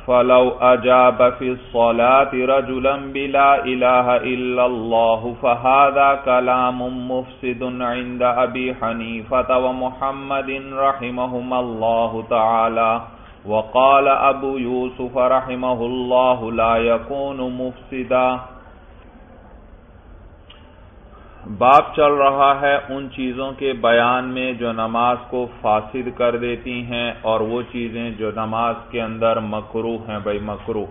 Flu اجاب فی الصلاة رجلا بلا الہ الا اللہ فهذا کلام مفسد عند ابی حنیفۃ ومحمد رحمہم اللہ تعالی وقال ابو یوسف رحمہ اللہ لا یکون مفسدا۔ باب چل رہا ہے ان چیزوں کے بیان میں جو نماز کو فاسد کر دیتی ہیں اور وہ چیزیں جو نماز کے اندر مکروہ ہیں، بھائی مکروہ۔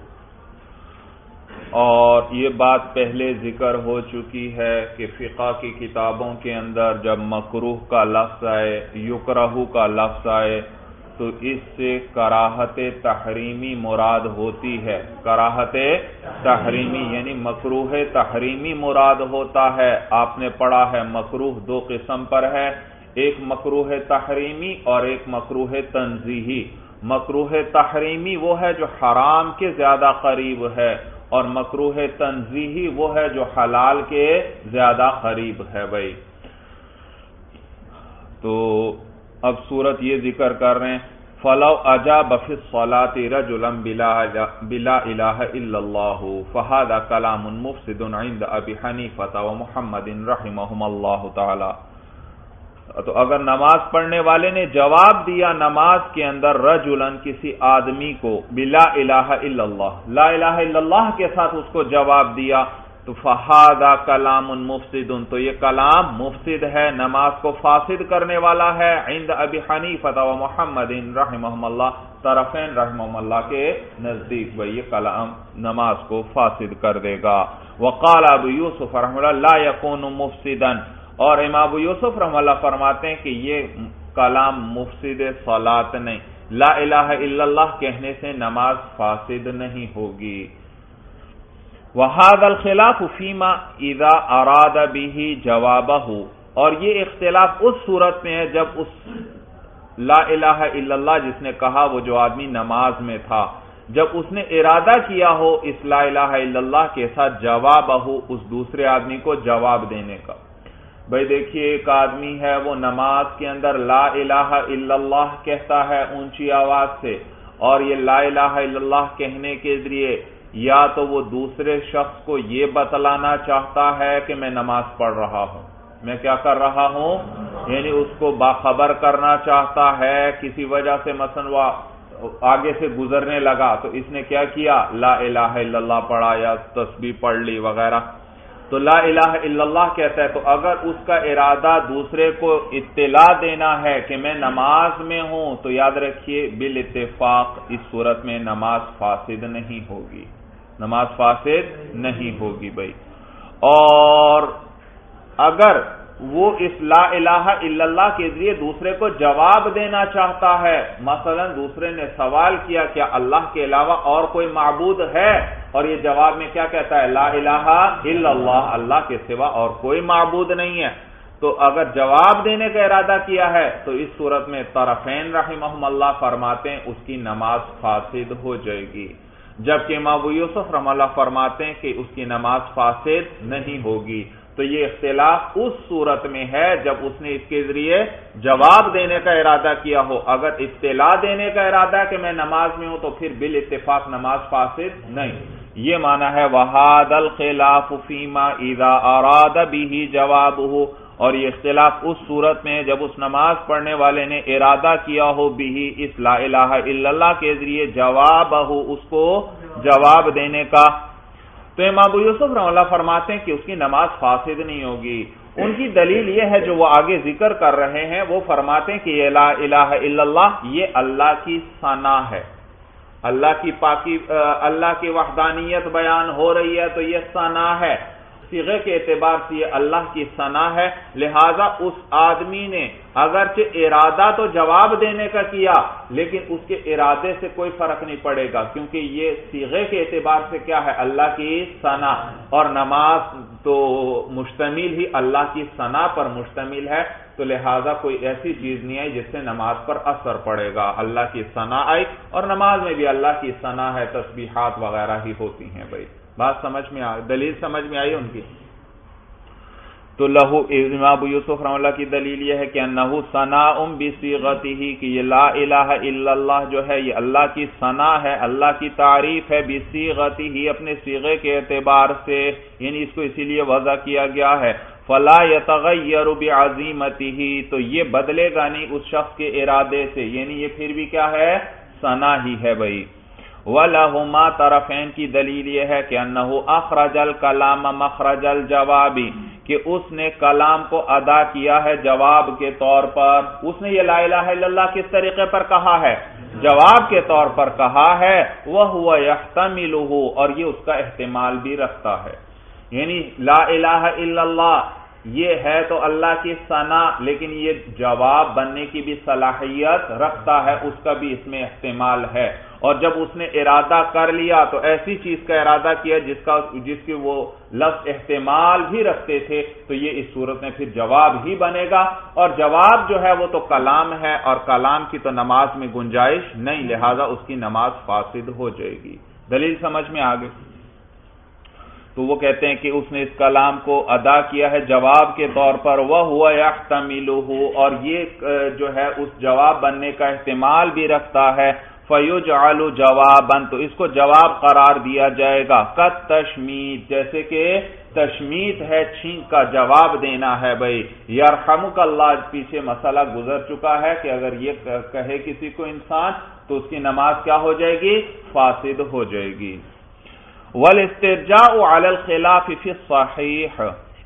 اور یہ بات پہلے ذکر ہو چکی ہے کہ فقہ کی کتابوں کے اندر جب مکروہ کا لفظ آئے، یکرہ کا لفظ آئے، تو اس سے کراہت تحریمی مراد ہوتی ہے۔ کراہت تحریمی یعنی مکروہ تحریمی مراد ہوتا ہے۔ آپ نے پڑھا ہے مکروہ دو قسم پر ہے، ایک مکروہ تحریمی اور ایک مکروہ تنزیہی۔ مکروہ تحریمی وہ ہے جو حرام کے زیادہ قریب ہے، اور مکروہ تنزیہی وہ ہے جو حلال کے زیادہ قریب ہے۔ بھائی تو اب صورت یہ ذکر کر رہے ہیں فلو اجاب فی الصلاۃ رجلا بلا الہ الا اللہ فہذا کلام مفسد عند ابی حنیفۃ ومحمد رحمہم اللہ تعالی۔ تو اگر نماز پڑھنے والے نے جواب دیا نماز کے اندر رجلا کسی آدمی کو بلا الہ الا اللہ، لا الہ الا اللہ کے ساتھ اس کو جواب دیا، تو فہذا کلام مفسد، تو یہ کلام مفسد ہے، نماز کو فاسد کرنے والا ہے، عند ابی حنیفۃ و محمد رحمہم اللہ، طرفین رحمہم اللہ کے نزدیک بھئی یہ کلام نماز کو فاسد کر دے گا۔ وقال ابو یوسف رحمہ اللہ لا یکون مفسدا، اور امام ابو یوسف رحمہ اللہ فرماتے ہیں کہ یہ کلام مفسد صلاۃ نہیں، لا الہ الا اللہ کہنے سے نماز فاسد نہیں ہوگی۔ وَهَذَا الْخِلَافُ فِيمَا إِذَا أَرَادَ بِهِ جَوَابَهُ، اور یہ اختلاف اس صورت میں ہے جب اس لا الہ الا اللہ جس نے کہا وہ جو آدمی نماز میں تھا، جب اس نے ارادہ کیا ہو اس لا الہ الا اللہ کے ساتھ جوابہ اس دوسرے آدمی کو جواب دینے کا۔ بھئی دیکھیے ایک آدمی ہے وہ نماز کے اندر لا الہ الا اللہ کہتا ہے اونچی آواز سے، اور یہ لا الہ الا اللہ کہنے کے ذریعے یا تو وہ دوسرے شخص کو یہ بتلانا چاہتا ہے کہ میں نماز پڑھ رہا ہوں، میں کیا کر رہا ہوں، یعنی اس کو باخبر کرنا چاہتا ہے کسی وجہ سے، مثلا وہ آگے سے گزرنے لگا تو اس نے کیا کیا، لا الہ الا اللہ پڑھا یا تسبیح پڑھ لی وغیرہ، تو لا الہ الا اللہ کہتا ہے۔ تو اگر اس کا ارادہ دوسرے کو اطلاع دینا ہے کہ میں نماز میں ہوں، تو یاد رکھیے بالاتفاق اس صورت میں نماز فاسد نہیں ہوگی، نماز فاسد نہیں ہوگی بھائی۔ اور اگر وہ اس لا الہ الا اللہ کے ذریعے دوسرے کو جواب دینا چاہتا ہے، مثلا دوسرے نے سوال کیا کیا اللہ کے علاوہ اور کوئی معبود ہے، اور یہ جواب میں کیا کہتا ہے، لا الہ الا اللہ، اللہ کے سوا اور کوئی معبود نہیں ہے، تو اگر جواب دینے کا ارادہ کیا ہے تو اس صورت میں طرفین رحمہم اللہ فرماتے ہیں اس کی نماز فاسد ہو جائے گی، جبکہ امام ابو یوسف رحمہ اللہ فرماتے ہیں کہ اس کی نماز فاسد نہیں ہوگی۔ تو یہ اختلاف اس صورت میں ہے جب اس نے اس کے ذریعے جواب دینے کا ارادہ کیا ہو، اگر اطلاع دینے کا ارادہ کہ میں نماز میں ہوں تو پھر بالاتفاق نماز فاسد نہیں۔ یہ معنی ہے وَهَذَا الْخِلَافُ فِيمَا إِذَا أَرَادَ بِهِ جَوَابُهُ، اور یہ اختلاف اس صورت میں جب اس نماز پڑھنے والے نے ارادہ کیا ہو بھی اس لا الہ الا اللہ کے ذریعے جوابہ اس کو جواب دینے کا، تو امام ابو یوسف رحمہ اللہ فرماتے ہیں کہ اس کی نماز فاسد نہیں ہوگی۔ ان کی دلیل یہ ہے جو وہ آگے ذکر کر رہے ہیں، وہ فرماتے ہیں کہ یہ لا الہ الا اللہ یہ اللہ کی ثنا ہے، اللہ کی پاکی، اللہ کی وحدانیت بیان ہو رہی ہے تو یہ ثنا ہے، صیغے کے اعتبار سے یہ اللہ کی ثنا ہے، لہذا اس آدمی نے اگرچہ ارادہ تو جواب دینے کا کیا لیکن اس کے ارادے سے کوئی فرق نہیں پڑے گا، کیونکہ یہ صیغے کے اعتبار سے کیا ہے، اللہ کی ثنا، اور نماز تو مشتمل ہی اللہ کی ثنا پر مشتمل ہے، تو لہذا کوئی ایسی چیز نہیں آئی جس سے نماز پر اثر پڑے گا، اللہ کی ثنا آئی، اور نماز میں بھی اللہ کی ثنا ہے، تسبیحات وغیرہ ہی ہوتی ہیں۔ بھائی بات سمجھ میں آئی، دلیل سمجھ میں آئی ان کی۔ تو لہو امام ابو یوسف رحمہ اللہ کی دلیل یہ ہے کہ انہو ثناء بصیغتہ، کہ یہ لا الہ الا اللہ جو ہے یہ اللہ کی ثنا ہے، اللہ کی تعریف ہے، بصیغتہ اپنے صیغے کے اعتبار سے، یعنی اس کو اسی لیے وضع کیا گیا ہے، فلا يتغیر بعظیمتہ، تو یہ بدلے گا نہیں اس شخص کے ارادے سے، یعنی یہ پھر بھی کیا ہے، ثنا ہی ہے بھائی۔ وَلَهُمَا طرفین کی دلیل یہ ہے کہ انہو اخرج الکلام مخرج الجوابی، کہ اس نے کلام کو ادا کیا ہے جواب کے طور پر۔ اس نے یہ لا الہ الا اللہ کس طریقے پر کہا ہے؟ جواب کے طور پر کہا ہے، وَهُوَ يَحْتَمِلُهُ، اور یہ اس کا احتمال بھی رکھتا ہے، یعنی لا الہ الا اللہ یہ ہے تو اللہ کی ثنا، لیکن یہ جواب بننے کی بھی صلاحیت رکھتا ہے، اس کا بھی اس میں احتمال ہے۔ اور جب اس نے ارادہ کر لیا تو ایسی چیز کا ارادہ کیا جس کی وہ لفظ احتمال بھی رکھتے تھے، تو یہ اس صورت میں پھر جواب ہی بنے گا، اور جواب جو ہے وہ تو کلام ہے، اور کلام کی تو نماز میں گنجائش نہیں، لہذا اس کی نماز فاسد ہو جائے گی۔ دلیل سمجھ میں آ گئی؟ تو وہ کہتے ہیں کہ اس نے اس کلام کو ادا کیا ہے جواب کے طور پر، وَهُوَ يَحْتَمِلُهُ، اور یہ جو ہے اس جواب بننے کا احتمال بھی رکھتا ہے، فَيُجْعَلُ جَوَابًا، تو اس کو جواب قرار دیا جائے گا، کَالتَّشْمِيتِ، جیسے کہ تشمیت ہے، چھینک کا جواب دینا ہے بھائی، یرحمک اللہ، پیچھے مسئلہ گزر چکا ہے کہ اگر یہ کہے کسی کو انسان تو اس کی نماز کیا ہو جائے گی؟ فاسد ہو جائے گی۔ والاسترجاع علی الخلاف فی الصحیح،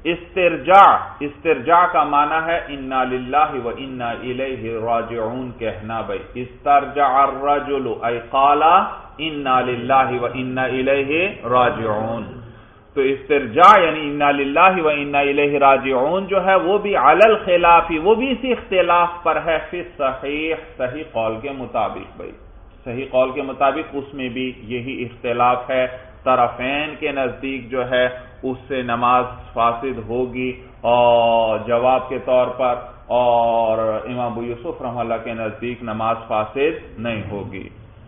استرجاع کا معنی ہے انا للہ و انا الیہ راجعون کہنا بھائی، استرجع الرجل ای قال انا للہ و انا الیہ راجعون، تو استرجاع یعنی انا للہ و انا الیہ راجعون جو ہے وہ بھی علی الخلاف، وہ بھی اسی اختلاف پر ہے، فی الصحیح، صحیح قول کے مطابق بھائی، صحیح قول کے مطابق اس میں بھی یہی اختلاف ہے، طرفین کے نزدیک جو ہے اس سے نماز فاسد ہوگی اور جواب کے طور پر، اور امام ابو یوسف رحمہ اللہ کے نزدیک نماز فاسد نہیں ہوگی۔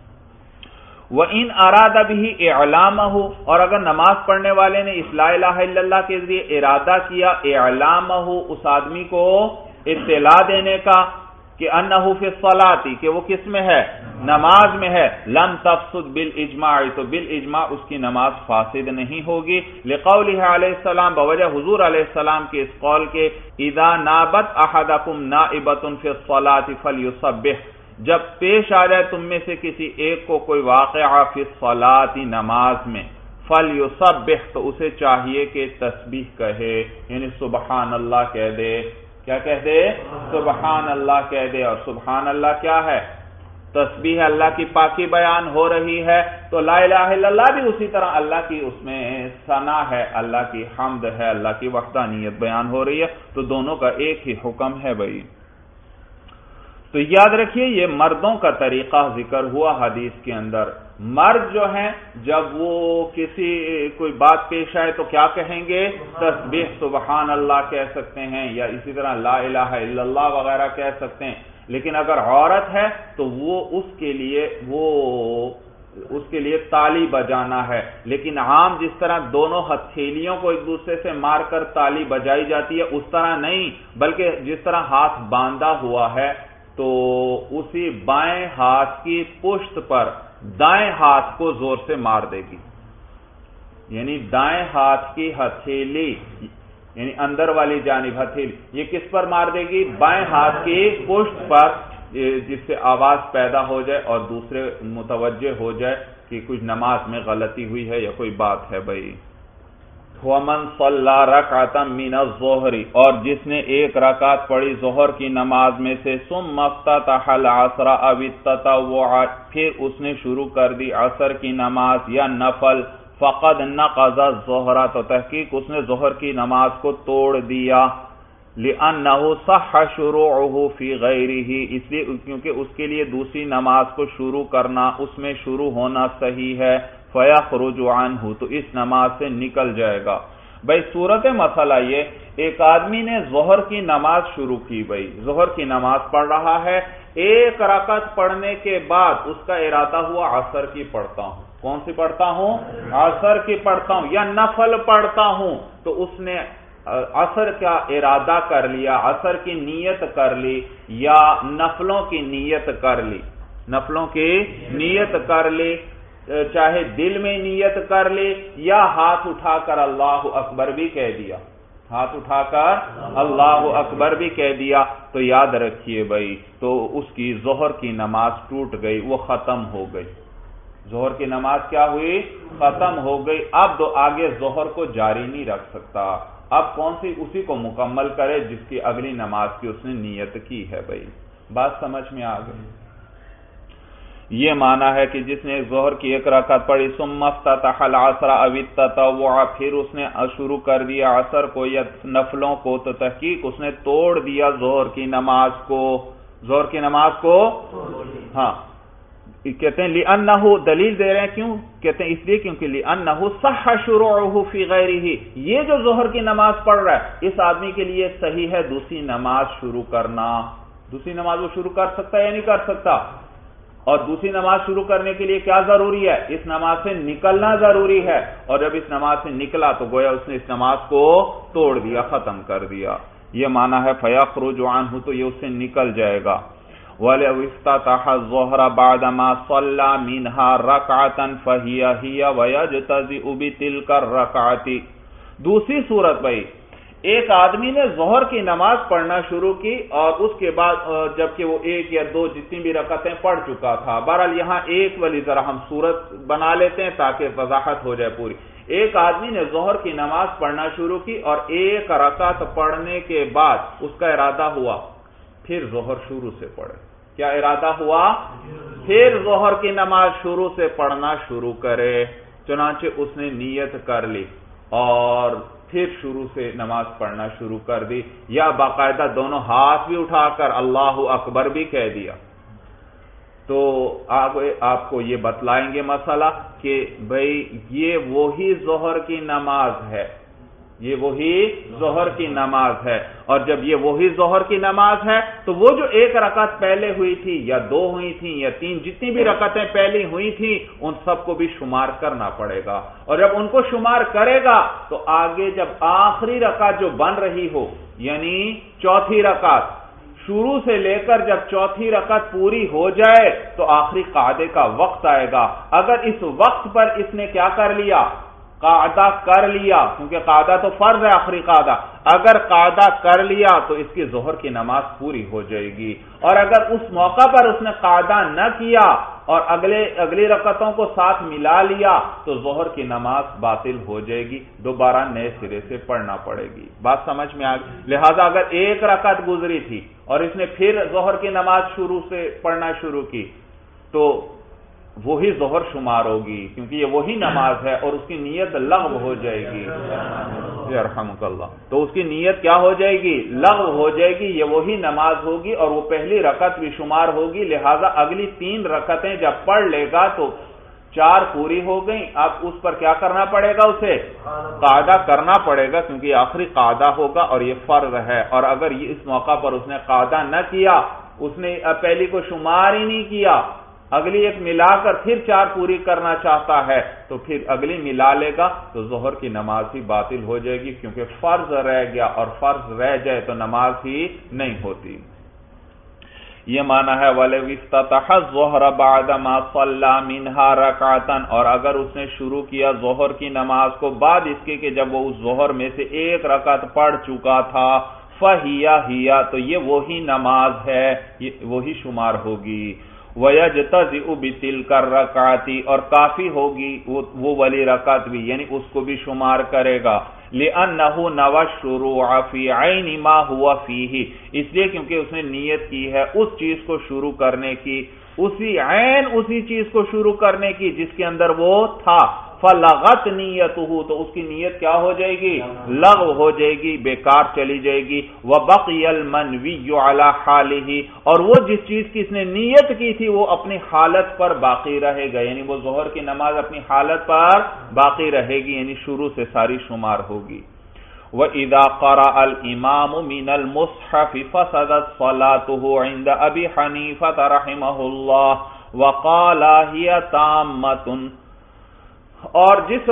وَإِنْ أَرَادَ بِهِ إِعْلَامَهُ، اور اگر نماز پڑھنے والے نے اس لا الہ الا اللہ کے ذریعے ارادہ کیا إِعْلَامَهُ، اس آدمی کو اطلاع دینے کا، کہ انہو فی الصلاۃ، کہ وہ کس میں ہے؟ نماز میں ہے، لم تفسد بالاجماع، تو بالاجماع اس کی نماز فاسد نہیں ہوگی، لقولہ علیہ السلام، بوجہ حضور علیہ السلام کے اس قول کے، اذا نابت احدکم نائبۃ فی الصلاۃ فلیسبح، جب پیش آ جائے تم میں سے کسی ایک کو کوئی واقعہ فی الصلاۃ، نماز میں، فلیسبح، تو اسے چاہیے کہ تسبیح کہے، یعنی سبحان اللہ کہہ دے، کیا کہہ دے؟ سبحان اللہ کہہ دے، اور سبحان اللہ کیا ہے؟ تسبیح، اللہ کی پاکی بیان ہو رہی ہے، تو لا الہ الا اللہ بھی اسی طرح اللہ کی اس میں ثنا ہے، اللہ کی حمد ہے، اللہ کی وحدانیت بیان ہو رہی ہے، تو دونوں کا ایک ہی حکم ہے بھائی۔ تو یاد رکھیے یہ مردوں کا طریقہ ذکر ہوا حدیث کے اندر، مرد جو ہیں جب وہ کوئی بات پیش آئے تو کیا کہیں گے؟ تسبیح سبحان اللہ کہہ سکتے ہیں، یا اسی طرح لا الہ الا اللہ وغیرہ کہہ سکتے ہیں، لیکن اگر عورت ہے تو وہ اس کے لیے تالی بجانا ہے، لیکن عام جس طرح دونوں ہتھیلیوں کو ایک دوسرے سے مار کر تالی بجائی جاتی ہے اس طرح نہیں، بلکہ جس طرح ہاتھ باندھا ہوا ہے تو اسی بائیں ہاتھ کی پشت پر دائیں ہاتھ کو زور سے مار دے گی، یعنی دائیں ہاتھ کی ہتھیلی، یعنی اندر والی جانب ہتھیلی، یہ کس پر مار دے گی؟ بائیں ہاتھ کی پشت پر، جس سے آواز پیدا ہو جائے اور دوسرے متوجہ ہو جائے کہ کچھ نماز میں غلطی ہوئی ہے یا کوئی بات ہے بھائی۔ وَمَنْ صَلَّى رَكْعَةً مِّنَ الظُّهْرِ، اور جس نے ایک رکعت پڑھی ظہر کی نماز میں سے، ثُمَّ افْتَتَحَ الْعَصْرَ أَوِ التَّطَوُّعَ، پھر اس نے شروع کر دی عصر کی نماز یا نفل، فَقَدْ نَقَضَ الظُّهْرَ، تو تحقیق اس نے ظہر کی نماز کو توڑ دیا، لِأَنَّهُ صَحَّ شُرُوعُهُ فِي غَيْرِهِ، اس لیے کیونکہ اس کے لیے دوسری نماز کو شروع کرنا، اس میں شروع ہونا صحیح ہے، فَيَخْرُجُ عَنْهُ، تو اس نماز سے نکل جائے گا۔ بھائی صورت مسئلہ یہ، ایک آدمی نے ظہر کی نماز شروع کی، بھائی ظہر کی نماز پڑھ رہا ہے، ایک رکعت پڑھنے کے بعد اس کا ارادہ ہوا عصر کی پڑھتا ہوں، کون سی پڑھتا ہوں؟ عصر کی پڑھتا ہوں یا نفل پڑھتا ہوں، تو اس نے عصر کا ارادہ کر لیا، عصر کی نیت کر لی، یا نفلوں کی نیت کر لی، نفلوں کی نیت کر لی، چاہے دل میں نیت کر لی یا ہاتھ اٹھا کر اللہ اکبر بھی کہہ دیا، ہاتھ اٹھا کر اللہ اکبر بھی کہہ دیا، تو یاد رکھیے بھائی، تو اس کی ظہر کی نماز ٹوٹ گئی، وہ ختم ہو گئی، ظہر کی نماز کیا ہوئی؟ ختم ہو گئی۔ اب تو آگے ظہر کو جاری نہیں رکھ سکتا، اب کون سی؟ اسی کو مکمل کرے جس کی اگلی نماز کی اس نے نیت کی ہے۔ بھائی بات سمجھ میں آ گئی؟ یہ معنی ہے کہ جس نے ظہر کی ایک رکعت پڑھی، ثم افتتح العصر او التطوع، پھر اس نے شروع کر دیا عصر کو یا نفلوں کو، تو تحقیق اس نے توڑ دیا ظہر کی نماز کو، ظہر کی نماز کو۔ ہاں کہتے ہیں لِأَنَّهُ، دلیل دے رہے ہیں کیوں؟ کہتے ہیں اس لیے کیونکہ لِأَنَّهُ صح شروعه فی غیرہ، یہ جو ظہر کی نماز پڑھ رہا ہے اس آدمی کے لیے صحیح ہے دوسری نماز شروع کرنا، دوسری نماز وہ شروع کر سکتا ہے یا نہیں کر سکتا؟ اور دوسری نماز شروع کرنے کے لیے کیا ضروری ہے؟ اس نماز سے نکلنا ضروری ہے، اور جب اس نماز سے نکلا تو گویا اس نے اس نماز کو توڑ دیا، ختم کر دیا۔ یہ معنی ہے فَيَخْرُجُ عَنْهُ، تو یہ اس سے نکل جائے گا۔ وَلَوْ افتتح الظُّهْرَ بَعْدَمَا صَلَّى مِنْهَا رَكْعَةً فَهِيَ هِيَ وَيَجْتَزِئُ بِتِلْكَ الرَّكْعَةِ۔ دوسری صورت بھائی، ایک آدمی نے ظہر کی نماز پڑھنا شروع کی اور اس کے بعد جبکہ وہ ایک یا دو جتنی بھی رکعتیں پڑھ چکا تھا، بہرحال یہاں ایک والی ذرا ہم صورت بنا لیتے ہیں تاکہ وضاحت ہو جائے پوری۔ ایک آدمی نے ظہر کی نماز پڑھنا شروع کی اور ایک رکعت پڑھنے کے بعد اس کا ارادہ ہوا پھر ظہر شروع سے پڑھے۔ کیا ارادہ ہوا؟ پھر ظہر کی نماز شروع سے پڑھنا شروع کرے، چنانچہ اس نے نیت کر لی اور پھر شروع سے نماز پڑھنا شروع کر دی، یا باقاعدہ دونوں ہاتھ بھی اٹھا کر اللہ اکبر بھی کہہ دیا، تو آپ کو یہ بتلائیں گے مسئلہ کہ بھئی یہ وہی ظہر کی نماز ہے، یہ وہی ظہر کی نماز ہے، اور جب یہ وہی ظہر کی نماز ہے تو وہ جو ایک رکعت پہلے ہوئی تھی یا دو ہوئی تھیں یا تین، جتنی بھی رکعتیں پہلی ہوئی تھیں ان سب کو بھی شمار کرنا پڑے گا، اور جب ان کو شمار کرے گا تو آگے جب آخری رکعت جو بن رہی ہو یعنی چوتھی رکعت، شروع سے لے کر جب چوتھی رکعت پوری ہو جائے تو آخری قعدے کا وقت آئے گا۔ اگر اس وقت پر اس نے کیا کر لیا؟ قعدہ کر لیا، کیونکہ قعدہ تو فرض ہے آخری قعدہ، اگر قعدہ کر لیا تو اس کی ظہر کی نماز پوری ہو جائے گی، اور اگر اس موقع پر اس نے قعدہ نہ کیا اور اگلی رکعتوں کو ساتھ ملا لیا تو ظہر کی نماز باطل ہو جائے گی، دوبارہ نئے سرے سے پڑھنا پڑے گی۔ بات سمجھ میں آ گئی؟ لہذا اگر ایک رکعت گزری تھی اور اس نے پھر ظہر کی نماز شروع سے پڑھنا شروع کی تو وہی ظہر شمار ہوگی، کیونکہ یہ وہی نماز ہے اور اس کی نیت لغو ہو جائے گی، یرحمک اللہ، تو اس کی نیت کیا ہو جائے گی؟ لغو ہو جائے گی، یہ وہی نماز ہوگی اور وہ پہلی رکعت بھی شمار ہوگی، لہذا اگلی تین رکعتیں جب پڑھ لے گا تو چار پوری ہو گئیں، اب اس پر کیا کرنا پڑے گا؟ اسے قعدہ کرنا پڑے گا، کیونکہ یہ آخری قعدہ ہوگا اور یہ فرض ہے، اور اگر اس موقع پر اس نے قعدہ نہ کیا، اس نے پہلی کو شمار ہی نہیں کیا، اگلی ایک ملا کر پھر چار پوری کرنا چاہتا ہے تو پھر اگلی ملا لے گا تو ظہر کی نماز ہی باطل ہو جائے گی، کیونکہ فرض رہ گیا اور فرض رہ جائے تو نماز ہی نہیں ہوتی۔ یہ معنی ہے وَلَوْ افتتح الظُّهْرَ بَعْدَمَا صَلَّى مِنْهَا رَكْعَةً، اور اگر اس نے شروع کیا ظہر کی نماز کو بعد اس کے کہ جب وہ اس ظہر میں سے ایک رکعت پڑھ چکا تھا، فَهِيَ هِيَ، تو یہ وہی نماز ہے، یہ وہی شمار ہوگی، وَيَجْتَزِئُ بِتِلْكَ الرَّكْعَةِ، اور کافی ہوگی وہ والی رکعت بھی، یعنی اس کو بھی شمار کرے گا، لِأَنَّهُ نَوَى الشُّرُوعَ فِي عَيْنِ مَا هُوَ فِيهِ، اس لیے کیونکہ اس نے نیت کی ہے اس چیز کو شروع کرنے کی، اسی چیز کو شروع کرنے کی جس کے اندر وہ تھا، فَلَغَتْ نِيَّتُهُ، تو اس کی نیت کیا ہو جائے گی؟ لغو ہو جائے گی، بیکار چلی جائے گی، وَبَقِيَ الْمَنْوِيُّ عَلَى حَالِهِ، اور وہ جس چیز کی اس نے نیت کی تھی وہ اپنی حالت پر باقی رہے گا، یعنی وہ ظہر کی نماز اپنی حالت پر باقی رہے گی، یعنی شروع سے ساری شمار ہوگی۔ وَإِذَا قَرَأَ الْإِمَامُ مِنَ الْمُصْحَفِ فَسَدَتْ صَلَاتُهُ عِنْدَ أَبِي حَنِيفَةَ رَحِمَهُ اللَّهُ وَقَالَ هِيَ تَامَّةٌ، اور جس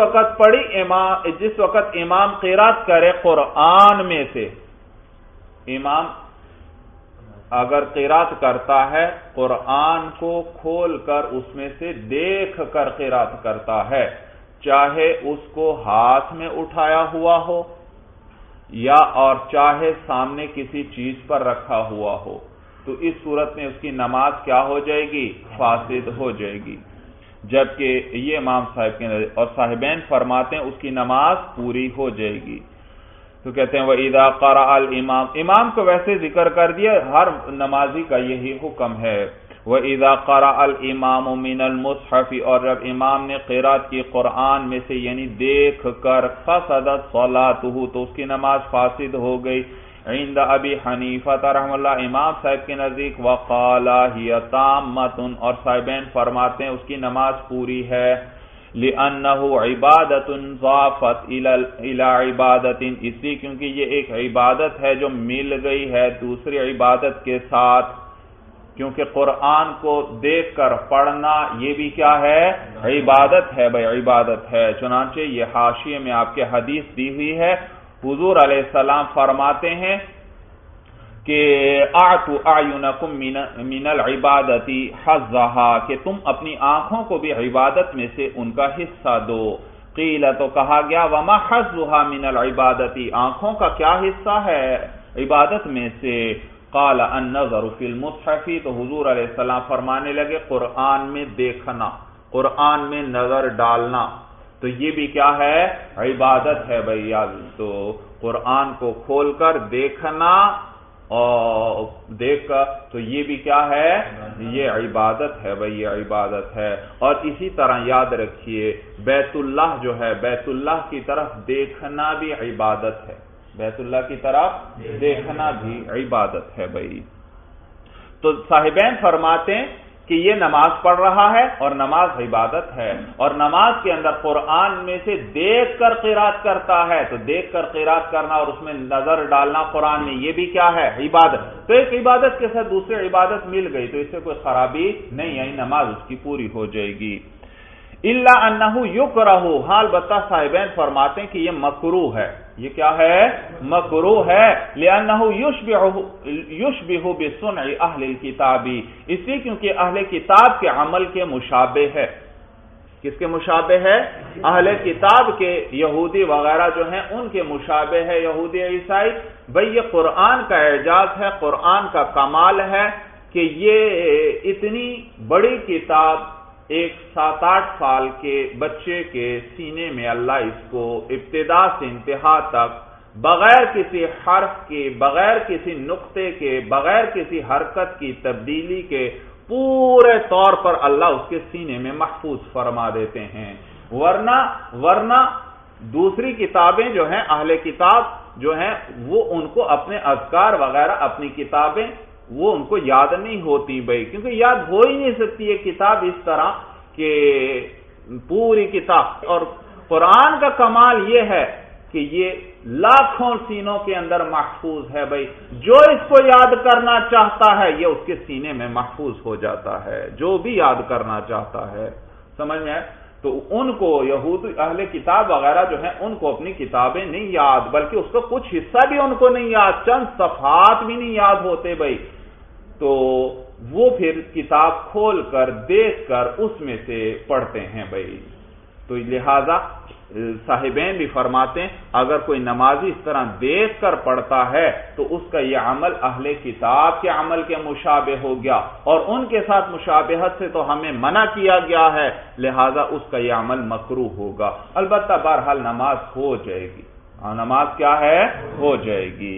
وقت امام قرات کرے قرآن میں سے، امام اگر قرات کرتا ہے قرآن کو کھول کر اس میں سے دیکھ کر قرات کرتا ہے، چاہے اس کو ہاتھ میں اٹھایا ہوا ہو یا اور چاہے سامنے کسی چیز پر رکھا ہوا ہو، تو اس صورت میں اس کی نماز کیا ہو جائے گی؟ فاسد ہو جائے گی، جبکہ یہ امام صاحب کے نظر اور صاحبین فرماتے ہیں اس کی نماز پوری ہو جائے گی۔ تو کہتے ہیں وَإِذَا قَرَأَ الْإِمَامُ، امام کو ویسے ذکر کر دیا، ہر نمازی کا یہی حکم ہے۔ وَإِذَا قَرَأَ الْإِمَامُ مِنَ الْمُصْحَفِ، اور جب امام نے قرات کی قرآن میں سے یعنی دیکھ کر، فَسَدَتْ صَلَاتُهُ، تو اس کی نماز فاسد ہو گئی۔ عند ابی حنیفہ رحمہ اللہ، امام صاحب کے نزدیک وقال ہی تامۃ، اور صاحبین فرماتے ہیں اس کی نماز پوری ہے، لأنہ عبادۃ ضافت الی عبادۃ، اس لیے کیونکہ یہ ایک عبادت ہے جو مل گئی ہے دوسری عبادت کے ساتھ، کیونکہ قرآن کو دیکھ کر پڑھنا یہ بھی کیا ہے؟ عبادت ہے، بھائی عبادت ہے۔ چنانچہ یہ حاشیے میں آپ کے حدیث دی ہوئی ہے، حضور علیہ السلام فرماتے ہیں کہ اعطوا اعینکم من العبادۃ حظھا، کہ تم اپنی آنکھوں کو بھی عبادت میں سے ان کا حصہ دو۔ قیل، تو کہا گیا وما حظھا من العبادۃ، آنکھوں کا کیا حصہ ہے عبادت میں سے؟ قال النظر فی المصحف، تو حضور علیہ السلام فرمانے لگے قرآن میں دیکھنا، قرآن میں نظر ڈالنا، تو یہ بھی کیا ہے؟ عبادت ہے بھائی یاد۔ تو قرآن کو کھول کر دیکھنا اور دیکھ کر، تو یہ بھی کیا ہے؟ یہ عبادت ہے بھائی، یہ عبادت ہے۔ اور اسی طرح یاد رکھیے بیت اللہ جو ہے، بیت اللہ کی طرف دیکھنا بھی عبادت ہے، بیت اللہ کی طرف دیکھنا بھی عبادت ہے بھائی۔ تو صاحبین فرماتے ہیں کہ یہ نماز پڑھ رہا ہے اور نماز عبادت ہے، اور نماز کے اندر قرآن میں سے دیکھ کر قرات کرتا ہے، تو دیکھ کر قرات کرنا اور اس میں نظر ڈالنا قرآن میں، یہ بھی کیا ہے؟ عبادت۔ تو ایک عبادت کے ساتھ دوسری عبادت مل گئی تو اس سے کوئی خرابی نہیں آئی، نماز اس کی پوری ہو جائے گی۔ الا انہ یکرہ، حال بتا صاحبین فرماتے ہیں کہ یہ مکروہ ہے، یہ کیا ہے؟ مکروہ ہے، لانہ یشبہ بصنع اہل الکتاب، اس لیے کیونکہ اہل کتاب کے عمل کے مشابہ ہے۔ کس کے مشابہ ہے؟ اہل کتاب کے، یہودی وغیرہ جو ہیں ان کے مشابہ ہے، یہودی عیسائی۔ بھئی یہ قرآن کا اعجاز ہے، قرآن کا کمال ہے کہ یہ اتنی بڑی کتاب ایک 7-8 سال کے بچے کے سینے میں اللہ اس کو ابتدا سے انتہا تک بغیر کسی حرف کے، بغیر کسی نقطے کے، بغیر کسی حرکت کی تبدیلی کے پورے طور پر اللہ اس کے سینے میں محفوظ فرما دیتے ہیں۔ ورنہ دوسری کتابیں جو ہیں، اہل کتاب جو ہیں، وہ ان کو اپنے اذکار وغیرہ، اپنی کتابیں وہ ان کو یاد نہیں ہوتی بھائی، کیونکہ یاد ہو ہی نہیں سکتی یہ کتاب اس طرح کہ پوری کتاب۔ اور قرآن کا کمال یہ ہے کہ یہ لاکھوں سینوں کے اندر محفوظ ہے بھائی، جو اس کو یاد کرنا چاہتا ہے یہ اس کے سینے میں محفوظ ہو جاتا ہے، جو بھی یاد کرنا چاہتا ہے، سمجھ میں؟ تو ان کو یہود اہل کتاب وغیرہ جو ہیں ان کو اپنی کتابیں نہیں یاد، بلکہ اس کا کچھ حصہ بھی ان کو نہیں یاد، چند صفحات بھی نہیں یاد ہوتے بھائی، تو وہ پھر کتاب کھول کر دیکھ کر اس میں سے پڑھتے ہیں بھائی۔ تو لہذا صاحبین بھی فرماتے ہیں اگر کوئی نمازی اس طرح دیکھ کر پڑھتا ہے تو اس کا یہ عمل اہل کتاب کے عمل کے مشابہ ہو گیا، اور ان کے ساتھ مشابہت سے تو ہمیں منع کیا گیا ہے، لہذا اس کا یہ عمل مکروہ ہوگا۔ البتہ بہرحال نماز ہو جائے گی، نماز کیا ہے؟ ہو جائے گی۔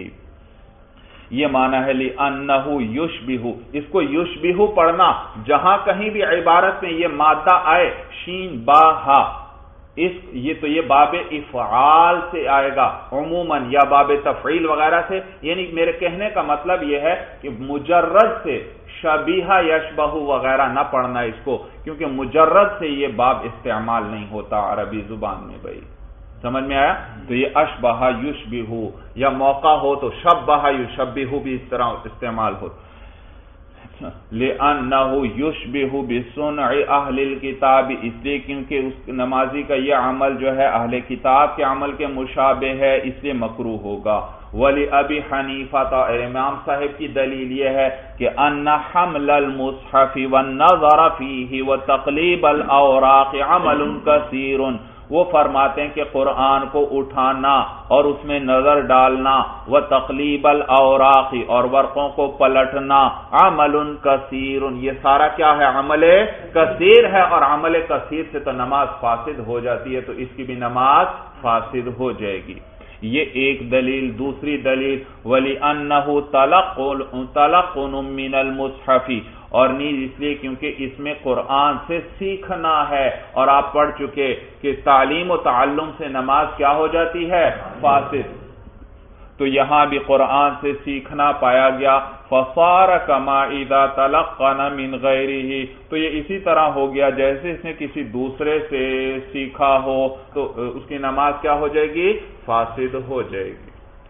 یہ معنی ہے لِأَنَّهُ يُشْبِهُ، اس کو یشبہ پڑھنا، جہاں کہیں بھی عبارت میں یہ مادہ آئے شین با ہا، یہ باب افعال سے آئے گا عموماً، یا باب تفعیل وغیرہ سے، یعنی میرے کہنے کا مطلب یہ ہے کہ مجرد سے شبیہ یشبہ وغیرہ نہ پڑھنا اس کو، کیونکہ مجرد سے یہ باب استعمال نہیں ہوتا عربی زبان میں بھائی، سمجھ میں آیا؟ تو یہ اشبہ یشبہ، یا موقع ہو تو شبہ یشبہ بھی اس طرح استعمال ہو۔ لِأَنَّهُ يُشْبِهُ بِصُنْعِ أَهْلِ الْكِتَابِ، اس لیے کیونکہ اس نمازی کا یہ عمل جو ہے اہل کتاب کے عمل کے مشابہ ہے، اس لیے مکروہ ہوگا۔ وَلِأَبِي حَنِیفَةَ، امام صاحب کی دلیل یہ ہے کہ أَنَّ حَمْلَ الْمُصْحَفِ وَالنَّظَرَ فِيهِ وَتَقْلِيبَ الْأَوْرَاقِ عَمَلٌ كَثِيرٌ، وہ فرماتے ہیں کہ قرآن کو اٹھانا اور اس میں نظر ڈالنا، وَتَقْلِيبَ الْأَوْرَاقِ اور ورقوں کو پلٹنا، عَمَلٌ كَثِيرٌ، یہ سارا کیا ہے؟ عمل کثیر ہے، اور عمل کثیر سے تو نماز فاسد ہو جاتی ہے، تو اس کی بھی نماز فاسد ہو جائے گی۔ یہ ایک دلیل۔ دوسری دلیل وَلِأَنَّهُ تَلَقُّنٌ مِّنَ الْمُصْحَفِ، اور نیز اس لیے کیونکہ اس میں قرآن سے سیکھنا ہے، اور آپ پڑھ چکے کہ تعلیم و تعلم سے نماز کیا ہو جاتی ہے؟ فاسد۔ تو یہاں بھی قرآن سے سیکھنا پایا گیا، فَصَارَ كَمَا إِذَا تَلَقَّنَ مِنْ غَيْرِهِ، تو یہ اسی طرح ہو گیا جیسے اس نے کسی دوسرے سے سیکھا ہو، تو اس کی نماز کیا ہو جائے گی؟ فاسد ہو جائے گی۔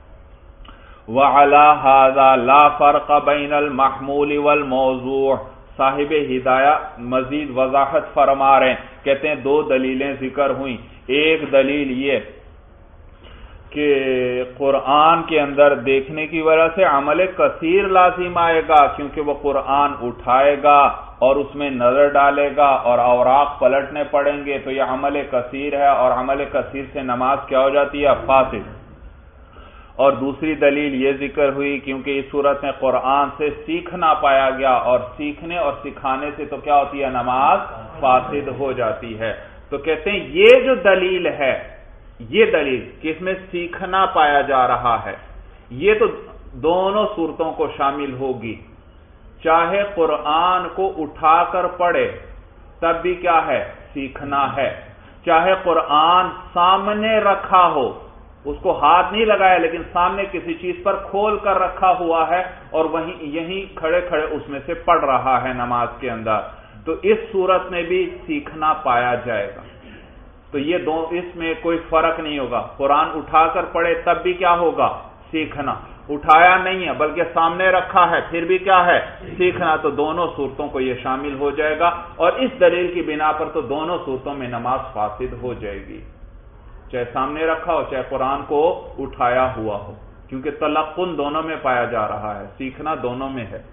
وَعَلَى هَذَا لَا فَرْقَ بَيْنَ الْمَحْمُولِ وَالْمَوْضُوعِ، صاحب ہدایہ مزید وضاحت فرما رہے ہیں، کہتے ہیں دو دلیلیں ذکر ہوئیں۔ ایک دلیل یہ کہ قرآن کے اندر دیکھنے کی وجہ سے عمل کثیر لازم آئے گا، کیونکہ وہ قرآن اٹھائے گا اور اس میں نظر ڈالے گا اور اوراق پلٹنے پڑیں گے، تو یہ عمل کثیر ہے، اور عمل کثیر سے نماز کیا ہو جاتی ہے؟ فاسد۔ اور دوسری دلیل یہ ذکر ہوئی کیونکہ اس صورت میں قرآن سے سیکھنا پایا گیا، اور سیکھنے اور سکھانے سے تو کیا ہوتی ہے؟ نماز فاسد ہو جاتی ہے۔ تو کہتے ہیں یہ جو دلیل ہے، یہ دلیل کہ اس میں سیکھنا پایا جا رہا ہے، یہ تو دونوں صورتوں کو شامل ہوگی، چاہے قرآن کو اٹھا کر پڑھے تب بھی کیا ہے؟ سیکھنا ہے، چاہے قرآن سامنے رکھا ہو، اس کو ہاتھ نہیں لگایا لیکن سامنے کسی چیز پر کھول کر رکھا ہوا ہے اور یہیں کھڑے کھڑے اس میں سے پڑھ رہا ہے نماز کے اندر، تو اس صورت میں بھی سیکھنا پایا جائے گا۔ تو یہ اس میں کوئی فرق نہیں ہوگا، قرآن اٹھا کر پڑھے تب بھی کیا ہوگا؟ سیکھنا، اٹھایا نہیں ہے بلکہ سامنے رکھا ہے پھر بھی کیا ہے؟ سیکھنا، تو دونوں صورتوں کو یہ شامل ہو جائے گا، اور اس دلیل کی بنا پر تو دونوں صورتوں میں نماز فاسد ہو جائے گی، چاہے سامنے رکھا ہو چاہے قرآن کو اٹھایا ہوا ہو، کیونکہ تلقن دونوں میں پایا جا رہا ہے، سیکھنا دونوں میں ہے۔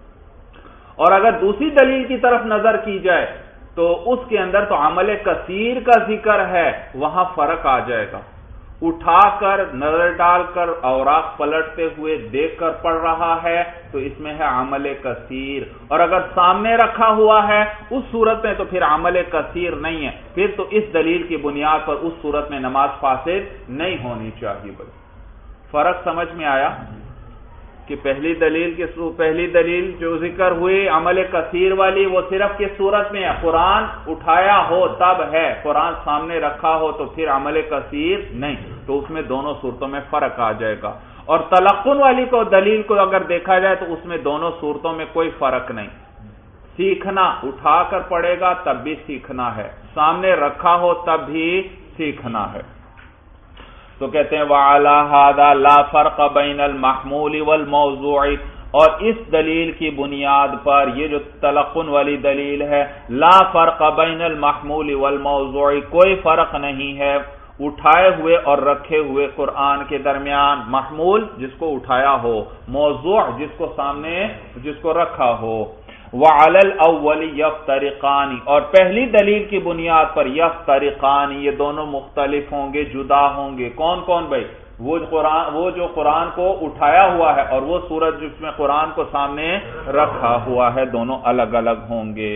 اور اگر دوسری دلیل کی طرف نظر کی جائے تو اس کے اندر تو عمل کثیر کا ذکر ہے، وہاں فرق آ جائے گا، اٹھا کر نظر ڈال کر اوراق پلٹتے ہوئے دیکھ کر پڑھ رہا ہے تو اس میں ہے عمل کثیر، اور اگر سامنے رکھا ہوا ہے اس صورت میں تو پھر عمل کثیر نہیں ہے، پھر تو اس دلیل کی بنیاد پر اس صورت میں نماز فاسد نہیں ہونی چاہیے۔ بھائی فرق سمجھ میں آیا کہ پہلی دلیل جو ذکر ہوئی عمل کثیر والی، وہ صرف کس صورت میں ہے؟ قرآن اٹھایا ہو تب ہے، قرآن سامنے رکھا ہو تو پھر عمل کثیر نہیں، تو اس میں دونوں صورتوں میں فرق آ جائے گا۔ اور تلقن والی کو دلیل کو اگر دیکھا جائے تو اس میں دونوں صورتوں میں کوئی فرق نہیں، سیکھنا اٹھا کر پڑے گا تب بھی سیکھنا ہے، سامنے رکھا ہو تب بھی سیکھنا ہے۔ تو کہتے ہیں وَعَلَى هَذَا لَا فَرْقَ بَيْنَ الْمَحْمُولِ وَالْمَوْضُوعِ، اور اس دلیل کی بنیاد پر یہ جو تلقن والی دلیل ہے، لا فرق بین المحمول والموضوع، کوئی فرق نہیں ہے اٹھائے ہوئے اور رکھے ہوئے قرآن کے درمیان، محمول جس کو اٹھایا ہو، موضوع جس کو سامنے جس کو رکھا ہو۔ وَعَلَى الْأَوَّلِ يَفْتَرِقَانِ، اور پہلی دلیل کی بنیاد پر یفترقان، یہ دونوں مختلف ہوں گے، جدا ہوں گے۔ کون کون بھائی؟ وہ جو قرآن کو اٹھایا ہوا ہے اور وہ صورت جس میں قرآن کو سامنے رکھا ہوا ہے، دونوں الگ الگ ہوں گے۔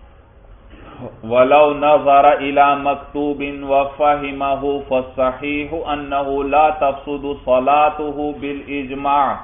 وَلَوْ نَظَرَ إِلَى مَكْتُوبٍ وَفَهِمَهُ فَالصَّحِيحُ أَنَّهُ لَا تَفْسُدُ صَلَاتُهُ بِالْإِجْمَاعِ،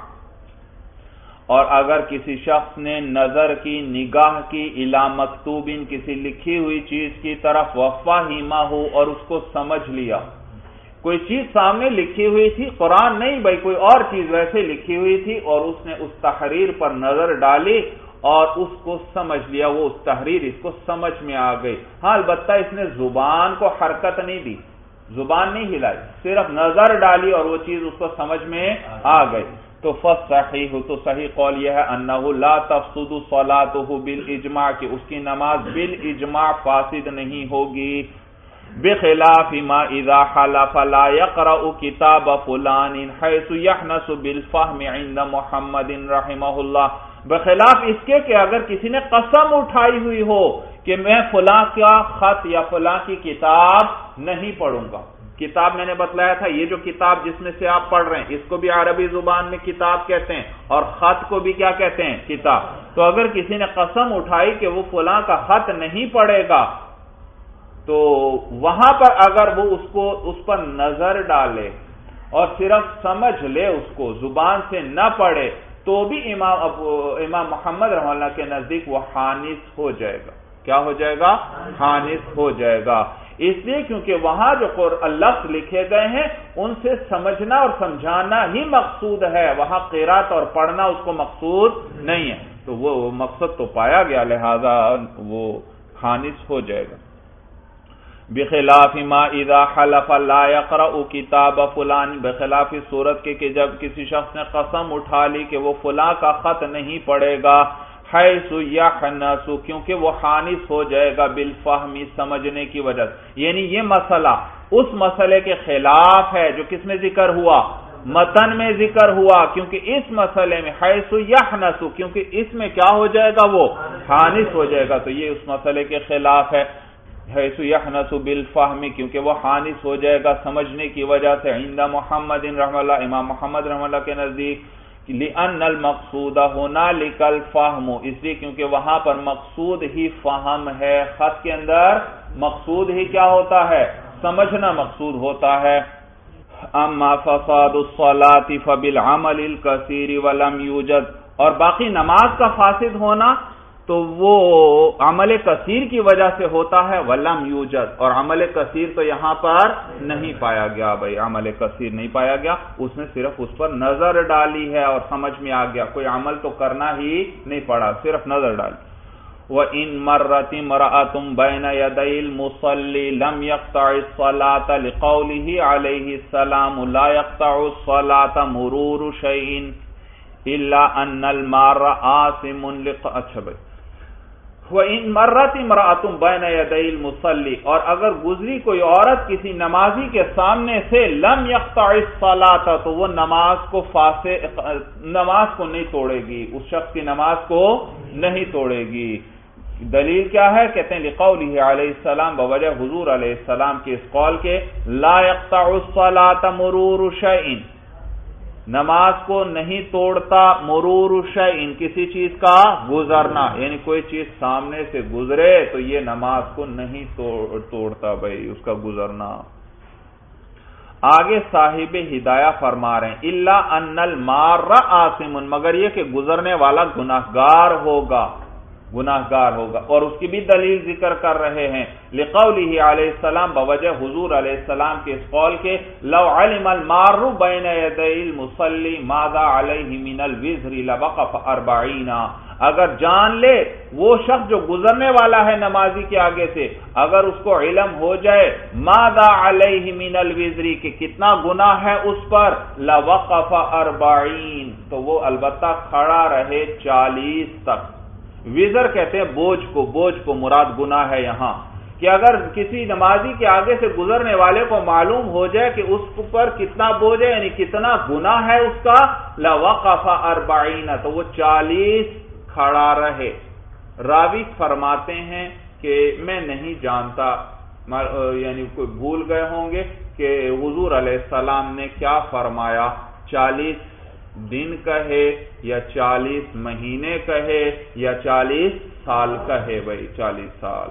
اور اگر کسی شخص نے نظر کی، نگاہ کی، اِلَى مَكْتُوبٍ کسی لکھی ہوئی چیز کی طرف، وَفَهِمَهُ اور اس کو سمجھ لیا، کوئی چیز سامنے لکھی ہوئی تھی، قرآن نہیں بھائی کوئی اور چیز ویسے لکھی ہوئی تھی، اور اس نے اس تحریر پر نظر ڈالی اور اس کو سمجھ لیا، وہ اس تحریر اس کو سمجھ میں آ گئی، ہاں البتہ اس نے زبان کو حرکت نہیں دی، زبان نہیں ہلائی، صرف نظر ڈالی اور وہ چیز اس کو سمجھ میں آ گئی، تو فصحیح، تو صحیح قول یہ ہے انہ لا تفسد صلاتہ بالاجماع، کہ اس کی نماز بالاجماع فاسد نہیں ہوگی. بخلاف ما اذا حلف لا يقرأ کتاب فلان حيث يحنس بالفهم عند محمد رحمہ اللہ، بخلاف اس کے کہ اگر کسی نے قسم اٹھائی ہوئی ہو کہ میں فلاں کا خط یا فلاں کی کتاب نہیں پڑھوں گا. کتاب میں نے بتلایا تھا، یہ جو کتاب جس میں سے آپ پڑھ رہے ہیں اس کو بھی عربی زبان میں کتاب کہتے ہیں، اور خط کو بھی کیا کہتے ہیں؟ کتاب. تو اگر کسی نے قسم اٹھائی کہ وہ فلاں کا خط نہیں پڑھے گا، تو وہاں پر اگر وہ اس پر نظر ڈالے اور صرف سمجھ لے، اس کو زبان سے نہ پڑھے، تو بھی امام محمد رحمہ اللہ کے نزدیک وہ حانث ہو جائے گا. کیا ہو جائے گا؟ حانث ہو جائے گا. اس لیے کیونکہ وہاں جو لفظ لکھے گئے ہیں ان سے سمجھنا اور سمجھانا ہی مقصود ہے، وہاں قرات اور پڑھنا اس کو مقصود نہیں ہے. تو وہ مقصد تو پایا گیا، لہذا وہ حانث ہو جائے گا. بخلاف ما اذا حلف لا يقرأ کتاب فلان، بخلاف صورت کے کہ جب کسی شخص نے قسم اٹھا لی کہ وہ فلاں کا خط نہیں پڑھے گا، حیث یحنس، کیونکہ وہ حانث ہو جائے گا بالفہم، سمجھنے کی وجہ سے. یعنی یہ مسئلہ اس مسئلے کے خلاف ہے جو کس میں ذکر ہوا؟ متن میں ذکر ہوا، کیونکہ اس مسئلے میں حیث یحنس، کیونکہ اس میں کیا ہو جائے گا؟ وہ حانث ہو جائے گا. تو یہ اس مسئلے کے خلاف ہے. حیث یحنس بالفہم، کیونکہ وہ حانث ہو جائے گا سمجھنے کی وجہ سے. عند محمد رحمہ اللہ، امام محمد رحمہ اللہ کے نزدیک، لأن المقصود هنالك الفہم، اس لیے کیونکہ وہاں پر مقصود ہی فہم ہے. خط کے اندر مقصود ہی کیا ہوتا ہے؟ سمجھنا مقصود ہوتا ہے. اما فساد الصلاة فبالعمل الكثير ولم يوجد، اور باقی نماز کا فاسد ہونا تو وہ عمل کثیر کی وجہ سے ہوتا ہے. ولم یوجد، اور عمل کثیر تو یہاں پر نہیں پایا گیا. بھائی عمل کثیر نہیں پایا گیا، اس نے صرف اس پر نظر ڈالی ہے اور سمجھ میں آ گیا، کوئی عمل تو کرنا ہی نہیں پڑا، صرف نظر ڈالی. وَإِن مَرَّتِ امْرَأَةٌ بَيْنَ يَدَيِ الْمُصَلِّ لَمْ يَقْطَعِ الصَّلَاةَ لِقَوْلِهِ عَلَيْهِ السَّلَامُ لَا يَقْطَعُ الصَّلَاةَ مُرُورُ شَيْءٍ إِلَّا أَنَّ الْمَارَّ آثِمٌ اچھا بھائی. وَإِن مَرَّتِ امْرَأَةٌ بَيْنَ يَدَيِ الْمُصَلِّ، اور اگر گزری کوئی عورت کسی نمازی کے سامنے سے، لم يقطع الصلاۃ، تو وہ نماز کو نہیں توڑے گی، اس شخص کی نماز کو نہیں توڑے گی. دلیل کیا ہے؟ کہتے ہیں لقولہ علیہ السلام، بوجہ حضور علیہ السلام کے اس قول کے، لا يقطع الصلاۃ مرور شیء، نماز کو نہیں توڑتا مرور شیء، کسی چیز کا گزرنا، یعنی کوئی چیز سامنے سے گزرے تو یہ نماز کو نہیں توڑتا بھائی، اس کا گزرنا. آگے صاحب ہدایہ فرما رہے ہیں الا ان المار آثم، مگر یہ کہ گزرنے والا گناہگار ہوگا، اور اس کی بھی دلیل ذکر کر رہے ہیں لقولہ علیہ السلام، بوجہ حضور علیہ السلام کے اس قول کے، لو علم المار بین یدی المصلی ماذا علیہ من الوزر لوقف 40، اگر جان لے وہ شخص جو گزرنے والا ہے نمازی کے آگے سے، اگر اس کو علم ہو جائے ماذا علیہ من الوزر، کہ کتنا گناہ ہے اس پر، لوقف 40، تو وہ البتہ کھڑا رہے 40 تک. وزر کہتے ہیں بوجھ کو مراد گناہ ہے یہاں، کہ اگر کسی نمازی کے آگے سے گزرنے والے کو معلوم ہو جائے کہ اس پر کتنا بوجھ ہے، یعنی کتنا گناہ ہے اس کا، لوقف 40، تو وہ 40 کھڑا رہے. راوی فرماتے ہیں کہ میں نہیں جانتا، یعنی کوئی بھول گئے ہوں گے کہ حضور علیہ السلام نے کیا فرمایا، 40 دن کہے یا 40 مہینے کہے یا 40 سال کہے. بھائی 40 سال.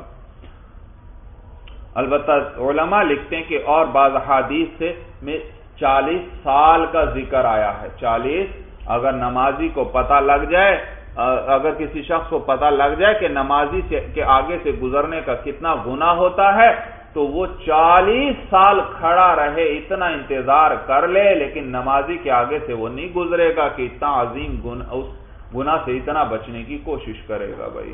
البتہ علماء لکھتے ہیں کہ اور بعض حدیث میں 40 سال کا ذکر آیا ہے. 40 اگر نمازی کو پتہ لگ جائے، اگر کسی شخص کو پتہ لگ جائے کہ نمازی کے آگے سے گزرنے کا کتنا گناہ ہوتا ہے، تو وہ 40 سال کھڑا رہے، اتنا انتظار کر لے، لیکن نمازی کے آگے سے وہ نہیں گزرے گا کہ اتنا عظیم اس گناہ سے اتنا بچنے کی کوشش کرے گا. بھائی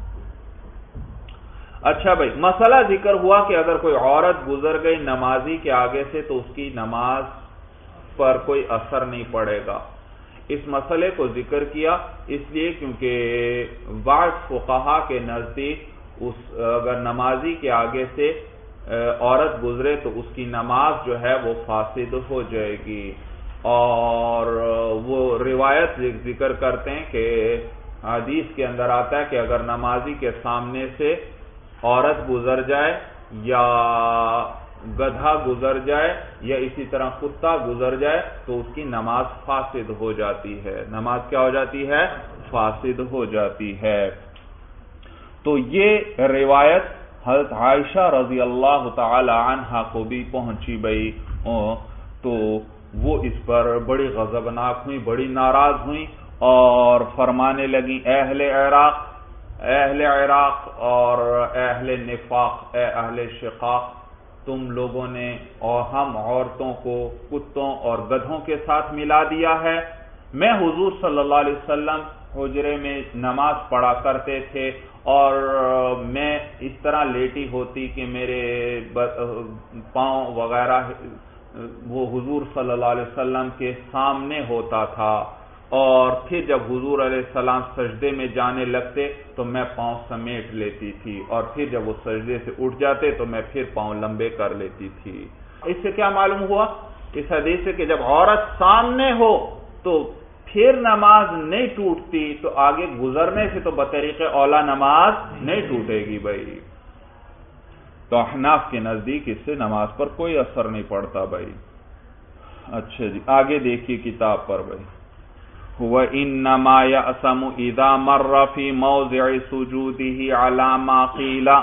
اچھا بھائی، مسئلہ ذکر ہوا کہ اگر کوئی عورت گزر گئی نمازی کے آگے سے تو اس کی نماز پر کوئی اثر نہیں پڑے گا. اس مسئلے کو ذکر کیا اس لیے کیونکہ بعض فقہا کے نزدیک اگر نمازی کے آگے سے عورت گزرے تو اس کی نماز جو ہے وہ فاسد ہو جائے گی، اور وہ روایت ذکر کرتے ہیں کہ حدیث کے اندر آتا ہے کہ اگر نمازی کے سامنے سے عورت گزر جائے یا گدھا گزر جائے یا اسی طرح کتا گزر جائے تو اس کی نماز فاسد ہو جاتی ہے، نماز کیا ہو جاتی ہے؟ فاسد ہو جاتی ہے۔ تو یہ روایت حضرت عائشہ رضی اللہ تعالی عنہا کو بھی پہنچی بھئی، تو وہ اس پر بڑی غضبناک ہوئی، بڑی ناراض ہوئی اور فرمانے لگیں اہل عراق اور اہل نفاق، اے اہل شقاق، تم لوگوں نے اور ہم عورتوں کو کتوں اور گدھوں کے ساتھ ملا دیا ہے۔ میں حضور صلی اللہ علیہ وسلم حجرے میں نماز پڑھا کرتے تھے اور میں اس طرح لیٹی ہوتی کہ میرے پاؤں وغیرہ وہ حضور صلی اللہ علیہ وسلم کے سامنے ہوتا تھا، اور پھر جب حضور علیہ السلام سجدے میں جانے لگتے تو میں پاؤں سمیٹ لیتی تھی، اور پھر جب وہ سجدے سے اٹھ جاتے تو میں پھر پاؤں لمبے کر لیتی تھی۔ اس سے کیا معلوم ہوا؟ اس حدیث سے کہ جب عورت سامنے ہو تو پھر نماز نہیں ٹوٹتی، تو آگے گزرنے سے تو بطریق اولا نماز نہیں ٹوٹے گی بھائی۔ تو احناف کے نزدیک اس سے نماز پر کوئی اثر نہیں پڑتا بھائی۔ اچھا جی، آگے دیکھیے کتاب پر بھائی، وَإِنَّمَا يَأْثَمُ إِذَا مَرَّ فِي مَوْضِعِ سُجُودِهِ عَلَى مَا قِيلَ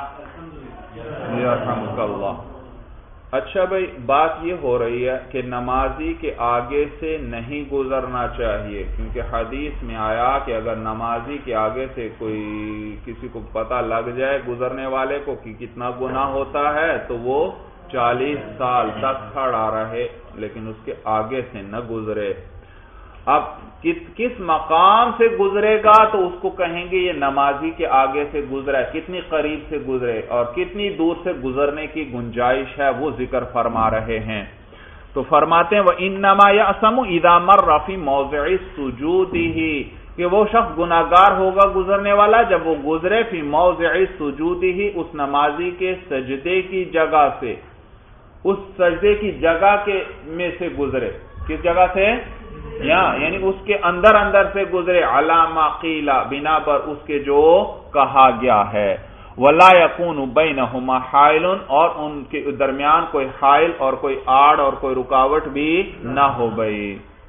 يَرْحَمُكَ اللَّهُ۔ اچھا بھائی، بات یہ ہو رہی ہے کہ نمازی کے آگے سے نہیں گزرنا چاہیے، کیونکہ حدیث میں آیا کہ اگر نمازی کے آگے سے کوئی کسی کو پتہ لگ جائے گزرنے والے کو کہ کتنا گناہ ہوتا ہے تو وہ 40 سال تک کھڑا رہے لیکن اس کے آگے سے نہ گزرے۔ اب کس مقام سے گزرے گا تو اس کو کہیں گے یہ نمازی کے آگے سے گزرا ہے، کتنی قریب سے گزرے اور کتنی دور سے گزرنے کی گنجائش ہے وہ ذکر فرما رہے ہیں۔ تو فرماتے ہیں وَإِنَّمَا يَأْثَمُ إِذَا مَرَّ فِي مَوْضِعِ سُجُودِهِ، کہ وہ شخص گناہگار ہوگا گزرنے والا جب وہ گزرے فی موضع سجودہ، اس نمازی کے سجدے کی جگہ سے، اس سجدے کی جگہ کے میں سے گزرے، کس جگہ سے؟ یعنی اس کے اندر سے گزرے، علی ما قیل، بنا پر اس کے جو کہا گیا ہے، ولا یکون بینہما حائل، اور ان کے درمیان کوئی حائل اور کوئی آڑ اور کوئی رکاوٹ بھی نہ ہو گئی۔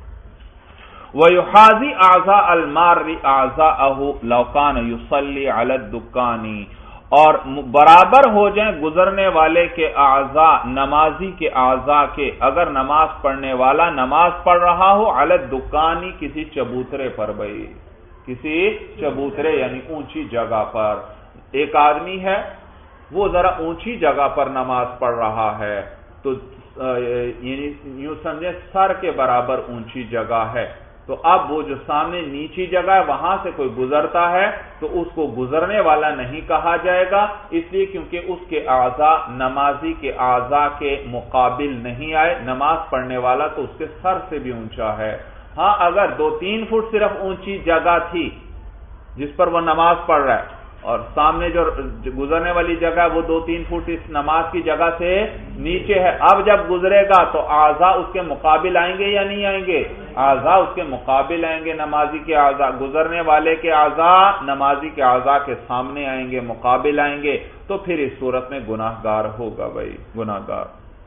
وَيُحَاذِي أَعْضَاءَ الْمَارِّ أَعْضَاءَهُ لَوْ كَانَ يُصَلِّي عَلَى الدُّكَّانِ، اور برابر ہو جائیں گزرنے والے کے اعضاء، نمازی کے اعضاء کے، اگر نماز پڑھنے والا نماز پڑھ رہا ہو علی الدکانی، کسی چبوترے پر بھائی، کسی چبوترے یعنی اونچی جگہ پر۔ ایک آدمی ہے وہ ذرا اونچی جگہ پر نماز پڑھ رہا ہے، تو یعنی یوں سمجھیں سر کے برابر اونچی جگہ ہے، تو اب وہ جو سامنے نیچی جگہ ہے وہاں سے کوئی گزرتا ہے تو اس کو گزرنے والا نہیں کہا جائے گا، اس لیے کیونکہ اس کے اعضاء نمازی کے اعضاء کے مقابل نہیں آئے، نماز پڑھنے والا تو اس کے سر سے بھی اونچا ہے۔ ہاں اگر 2-3 فٹ صرف اونچی جگہ تھی جس پر وہ نماز پڑھ رہا ہے اور سامنے جو گزرنے والی جگہ وہ 2-3 فٹ اس نماز کی جگہ سے نیچے ہے، اب جب گزرے گا تو اعضاء اس کے مقابل آئیں گے یا نہیں آئیں گے؟ اعضاء اس کے مقابل آئیں گے، نمازی کے اعضاء، گزرنے والے کے اعضاء نمازی کے اعضاء کے سامنے آئیں گے، مقابل آئیں گے، تو پھر اس صورت میں گناہگار ہوگا بھائی، گناہگار۔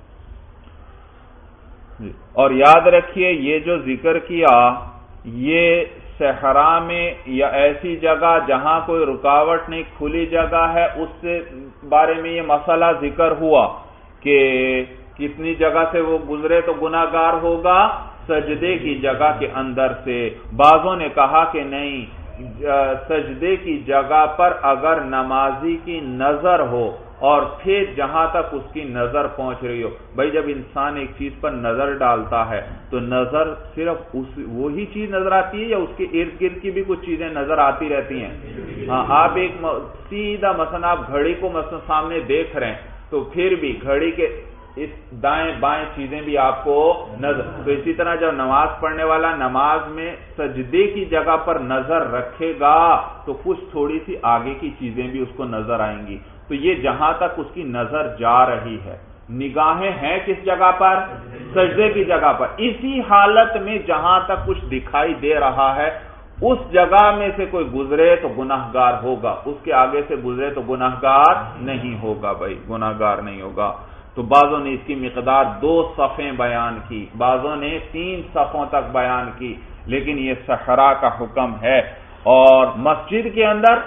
اور یاد رکھیے یہ جو ذکر کیا یہ صحرا میں یا ایسی جگہ جہاں کوئی رکاوٹ نہیں، کھلی جگہ ہے، اس سے بارے میں یہ مسئلہ ذکر ہوا کہ کتنی جگہ سے وہ گزرے تو گناہگار ہوگا، سجدے کی جگہ کے اندر سے۔ بعضوں نے کہا کہ نہیں، سجدے کی جگہ پر اگر نمازی کی نظر ہو اور پھر جہاں تک اس کی نظر پہنچ رہی ہو، بھائی جب انسان ایک چیز پر نظر ڈالتا ہے تو نظر صرف وہی چیز نظر آتی ہے یا اس کے ارد گرد کی بھی کچھ چیزیں نظر آتی رہتی ہیں؟ ہاں، آپ ایک سیدھا مثلا آپ گھڑی کو مثلا سامنے دیکھ رہے ہیں تو پھر بھی گھڑی کے اس دائیں بائیں چیزیں بھی آپ کو نظر. تو اسی طرح جب نماز پڑھنے والا نماز میں سجدے کی جگہ پر نظر رکھے گا تو کچھ تھوڑی سی آگے کی چیزیں بھی اس کو نظر آئیں گی. تو یہ جہاں تک اس کی نظر جا رہی ہے، نگاہیں ہیں کس جگہ پر؟ سجدے کی جگہ پر. اسی حالت میں جہاں تک کچھ دکھائی دے رہا ہے اس جگہ میں سے کوئی گزرے تو گناہگار ہوگا، اس کے آگے سے گزرے تو گناہگار نہیں ہوگا. بھائی گناہگار نہیں ہوگا. تو بعضوں نے اس کی مقدار 2 صفیں بیان کی، بعضوں نے 3 صفوں تک بیان کی، لیکن یہ صحرا کا حکم ہے. اور مسجد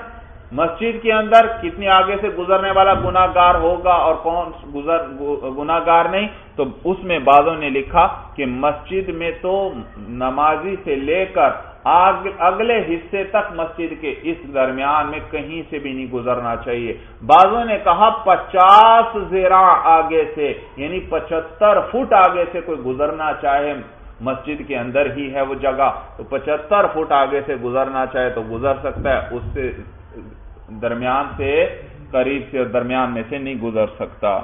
کے اندر کتنی آگے سے گزرنے والا گناہگار ہوگا اور کون گناہگار نہیں؟ تو اس میں بعضوں نے لکھا کہ مسجد میں تو نمازی سے لے کر اگلے حصے تک مسجد کے اس درمیان میں کہیں سے بھی نہیں گزرنا چاہیے. بعضوں نے کہا 50 ذراع آگے سے، یعنی 75 فٹ آگے سے کوئی گزرنا چاہے، مسجد کے اندر ہی ہے وہ جگہ، تو 75 فٹ آگے سے گزرنا چاہے تو گزر سکتا ہے، اس سے درمیان سے قریب سے درمیان میں سے نہیں گزر سکتا.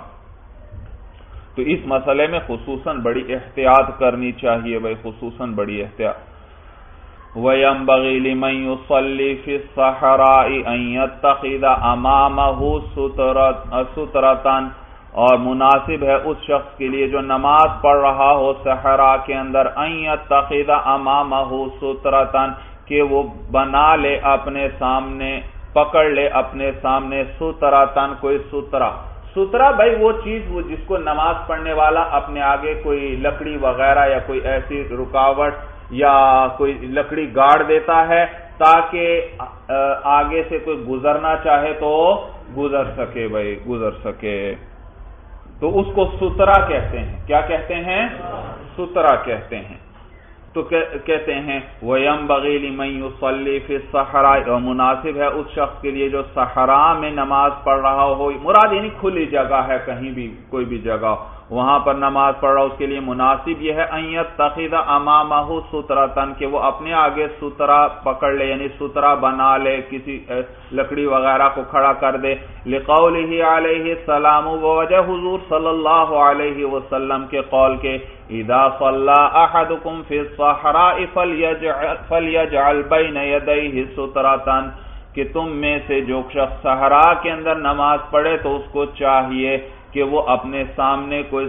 تو اس مسئلے میں خصوصاً بڑی احتیاط کرنی چاہیے بھائی، خصوصاً بڑی احتیاط. وَيَنبَغِي لِمَنْ يُصَلِّي فِي الصَّحْرَاءِ أَنْ يَتَّخِذَ أَمَامَهُ سُتْرَةً، اور مناسب ہے اس شخص کے لیے جو نماز پڑھ رہا ہو صحرا کے اندر، أَنْ يَتَّخِذَ أَمَامَهُ سُتْرَةً، کہ وہ بنا لے اپنے سامنے، پکڑ لے اپنے سامنے ستراتن، کوئی سترا بھائی وہ چیز وہ جس کو نماز پڑھنے والا اپنے آگے کوئی لکڑی وغیرہ یا کوئی ایسی رکاوٹ یا کوئی لکڑی گاڑ دیتا ہے تاکہ آگے سے کوئی گزرنا چاہے تو گزر سکے بھائی، گزر سکے. تو اس کو سترا کہتے ہیں. کیا کہتے ہیں؟ سترا کہتے ہیں. تو کہتے ہیں وَيَنبَغِي لِمَنْ يُصَلِّي فِي الصَّحْرَاءِ، اور مناسب ہے اس شخص کے لیے جو صحرا میں نماز پڑھ رہا ہو، مراد یعنی کھلی جگہ ہے، کہیں بھی کوئی بھی جگہ وہاں پر نماز پڑھ رہا ہو، اس کے لیے مناسب یہ ہے أَنْ يَتَّخِذَ أَمَامَهُ سُتْرَةً، کہ وہ اپنے آگے سترا پکڑ لے، یعنی سترا بنا لے، کسی لکڑی وغیرہ کو کھڑا کر دے. لِقَوْلِهِ عَلَيْهِ السَّلَامُ، ووجہ حضور صلی اللہ علیہ وسلم کے قول کے اذا صلى احدكم في الصحراء فليجعل بين يديه سترة، کہ تم میں سے جو شخص صحرا کے اندر نماز پڑھے تو اس کو چاہیے کہ وہ اپنے سامنے کوئی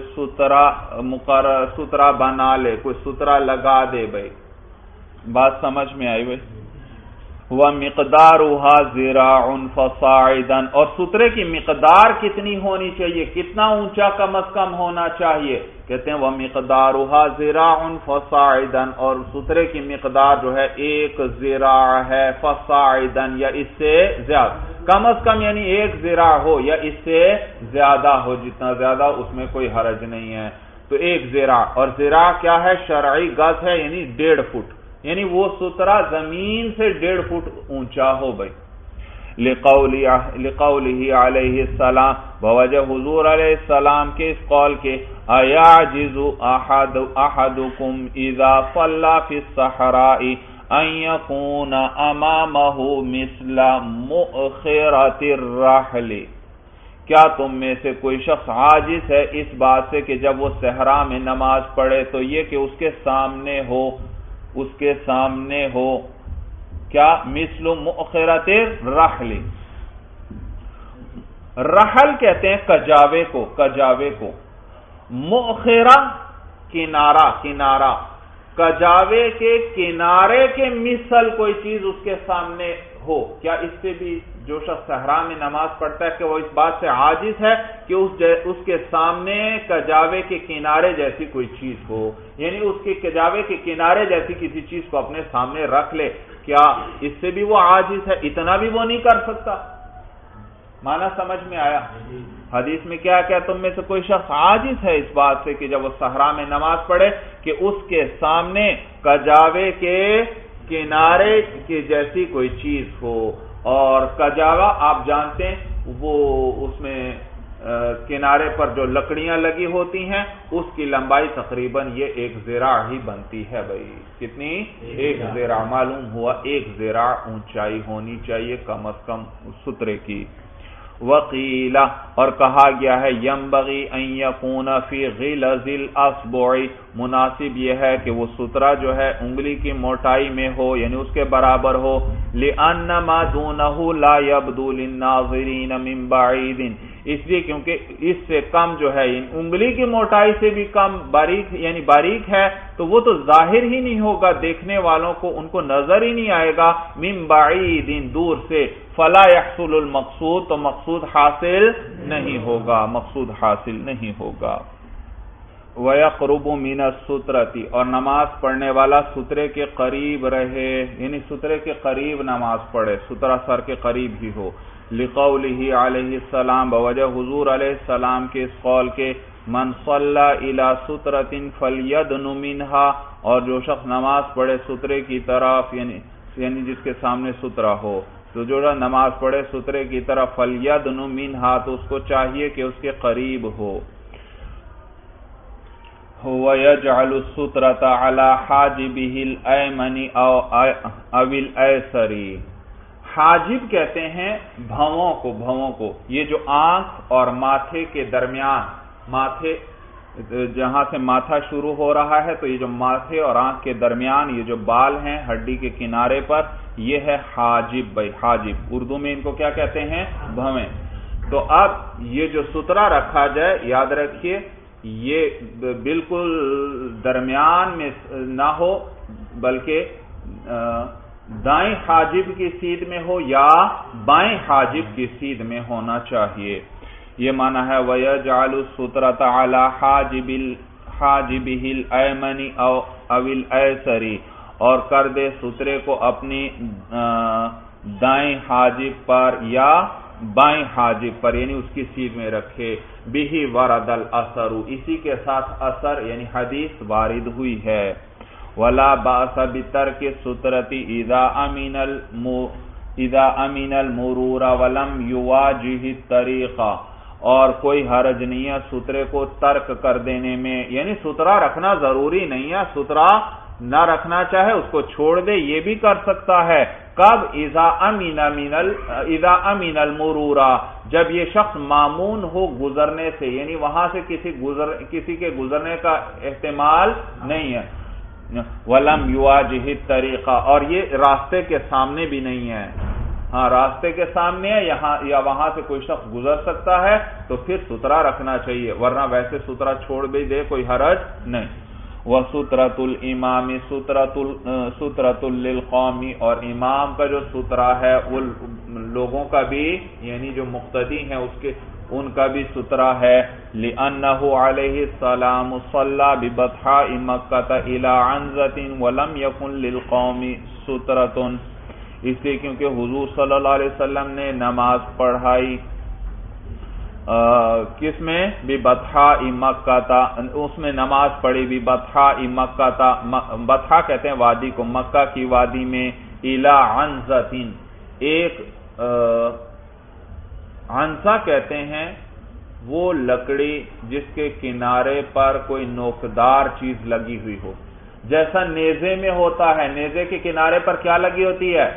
سترا بنا لے، کوئی سترا لگا دے. بھائی بات سمجھ میں آئی بھائی؟ وَمِقْدَارُهَا ذِرَاعٌ فَصَاعِدًا، اور سترے کی مقدار کتنی ہونی چاہیے، کتنا اونچا کم از کم ہونا چاہیے؟ کہتے ہیں وَمِقْدَارُهَا ذِرَاعٌ فَصَاعِدًا، اور سترے کی مقدار جو ہے 1 ذراع ہے، فَصَاعِدًا یا اس سے زیادہ، کم از کم یعنی 1 ذراع ہو یا اس سے زیادہ ہو، جتنا زیادہ اس میں کوئی حرج نہیں ہے. تو 1 ذراع، اور ذراع کیا ہے؟ شرعی گز ہے، یعنی 1.5 فٹ، یعنی وہ سترا زمین سے 1.5 فٹ اونچا ہو. بھائی لقولہ علیہ السلام، بوجہ حضور علیہ السلام کے اس قول کے ایعجز احدکم اذا صلی فی الصحراء ان یکون امامہ مثل مؤخرۃ الرحل، کیا تم میں سے کوئی شخص عاجز ہے اس بات سے کہ جب وہ صحرا میں نماز پڑھے تو یہ کہ اس کے سامنے ہو کیا؟ مثل مؤخرۃ الرحل. رحل کہتے ہیں کجاوے کو. مؤخرہ کنارہ. کجاوے کے کنارے کے مثل کوئی چیز اس کے سامنے ہو. کیا اس سے بھی جو شخص صحرا میں نماز پڑھتا ہے کہ وہ اس بات سے عاجز ہے کہ اس کے سامنے کجاوے کے کنارے جیسی کوئی چیز ہو، یعنی اس کے کجاوے کے کنارے جیسی کسی چیز کو اپنے سامنے رکھ لے، کیا اس سے بھی وہ عاجز ہے؟ اتنا بھی وہ نہیں کر سکتا. معنی سمجھ میں آیا؟ حدیث میں کیا کہ تم میں سے کوئی شخص عاجز ہے اس بات سے کہ جب وہ صحرا میں نماز پڑھے کہ اس کے سامنے کجاوے کے کنارے کی جیسی کوئی چیز ہو. اور کجاوا آپ جانتے ہیں وہ اس میں کنارے پر جو لکڑیاں لگی ہوتی ہیں اس کی لمبائی تقریباً یہ 1 ذراع ہی بنتی ہے. بھائی کتنی؟ 1 ذراع. معلوم ہوا 1 ذراع اونچائی ہونی چاہیے کم از کم سترے کی. وقیل اور کہا گیا ہے ینبغی ان یکون فی غلظ الاصبع مناسب یہ ہے کہ وہ سترہ جو ہے انگلی کی موٹائی میں ہو یعنی اس کے برابر ہو لأن ما دونه لا يبدو للناظرین من بعید اس لیے کیونکہ اس سے کم جو ہے انگلی کی موٹائی سے بھی کم باریک یعنی باریک ہے تو وہ تو ظاہر ہی نہیں ہوگا دیکھنے والوں کو ان کو نظر ہی نہیں آئے گا من بعید دور سے فلا يحصل المقصود تو مقصود حاصل نہیں ہوگا مقصود حاصل نہیں ہوگا وَيَقْرُبُ مِنَ السُّتْرَةِ اور نماز پڑھنے والا سترے کے قریب رہے یعنی سترے کے قریب نماز پڑھے سترہ سر کے قریب ہی ہو لِقَوْلِهِ علیہ السلام بوجہ حضور علیہ السلام کے اس قول کے من صلی الی سترۃ فلیدن منہا اور جو شخص نماز پڑھے سترے کی طرف یعنی جس کے سامنے سترہ ہو تو جو نماز پڑھے سترے کی طرف فلیدن منہا تو اس کو چاہیے کہ اس کے قریب ہو وَيَجْعَلُ السُّتْرَةَ عَلَى حَاجِبِهِ الْأَيْمَنِ أَوِ الْأَيْسَرِ حاجب کہتے ہیں بھووں کو یہ جو آنکھ اور ماتھے کے درمیان ماتھے جہاں سے ماتھا شروع ہو رہا ہے تو یہ جو ماتھے اور آنکھ کے درمیان یہ جو بال ہیں ہڈی کے کنارے پر یہ ہے حاجب بھائی حاجب اردو میں ان کو کیا کہتے ہیں بھویں تو اب یہ جو سترہ رکھا جائے یاد رکھیے یہ بالکل درمیان میں نہ ہو بلکہ دائیں حاجب کی سیدھ میں ہو یا بائیں حاجب کی سیدھ میں ہونا چاہیے یہ معنی ہے وَيَجْعَلُ السُّتْرَةَ عَلَى حَاجِبِهِ الْأَيْمَنِ أَوِ الْأَيْسَرِ اور کر دے سترے کو اپنی دائیں حاجب پر یا بائیں حاجب پر یعنی اس کی سیدھ میں رکھے بِهِ وَرَدَ الْأَثَرُ اسی کے ساتھ اثر یعنی حدیث وارد ہوئی ہے وَلَا بَأْسَ بِتَرْكِ السُّتْرَةِ اذا امین المرور ولم یواجہ الطریق اور کوئی حرج نہیں ہے سترے کو ترک کر دینے میں یعنی سترہ رکھنا ضروری نہیں ہے سترہ نہ رکھنا چاہے اس کو چھوڑ دے یہ بھی کر سکتا ہے کب اذا امین المرور جب یہ شخص مامون ہو گزرنے سے یعنی وہاں سے کسی کے گزرنے کا احتمال نہیں ہے وَلَمْ يُوَاجِهِ الطَّرِيقَ اور یہ راستے کے سامنے بھی نہیں ہے ہاں راستے کے سامنے ہے یہاں یا وہاں سے کوئی شخص گزر سکتا ہے تو پھر سترہ رکھنا چاہیے ورنہ ویسے سترہ چھوڑ بھی دے کوئی حرج نہیں وَسُتْرَةُ الْإِمَامِ سُتْرَةٌ لِلْقَوْمِ اور امام کا جو سترہ ہے وہ لوگوں کا بھی یعنی جو مقتدی ہیں ان کا بھی سترہ ہے لِأَنَّهُ عَلَيْهِ السَّلَامُ صَلَّى بِبَطْحَاءِ مَكَّةَ إِلَىٰ عَنْزَةٍ وَلَمْ يَكُنْ لِلْقَوْمِ سُتْرَةٌ اس لیے کیونکہ حضور صلی اللہ علیہ وسلم نے نماز پڑھائی کس میں بِبَطْحَاءِ مَكَّةَ اس میں نماز پڑھی بِبَطْحَاءِ مَكَّةَ بطحا کہتے ہیں وادی کو مکہ کی وادی میں إِلَىٰ عَنْزَةٍ ایک عنزہ کہتے ہیں وہ لکڑی جس کے کنارے پر کوئی نوکدار چیز لگی ہوئی ہو جیسا نیزے میں ہوتا ہے نیزے کے کنارے پر کیا لگی ہوتی ہے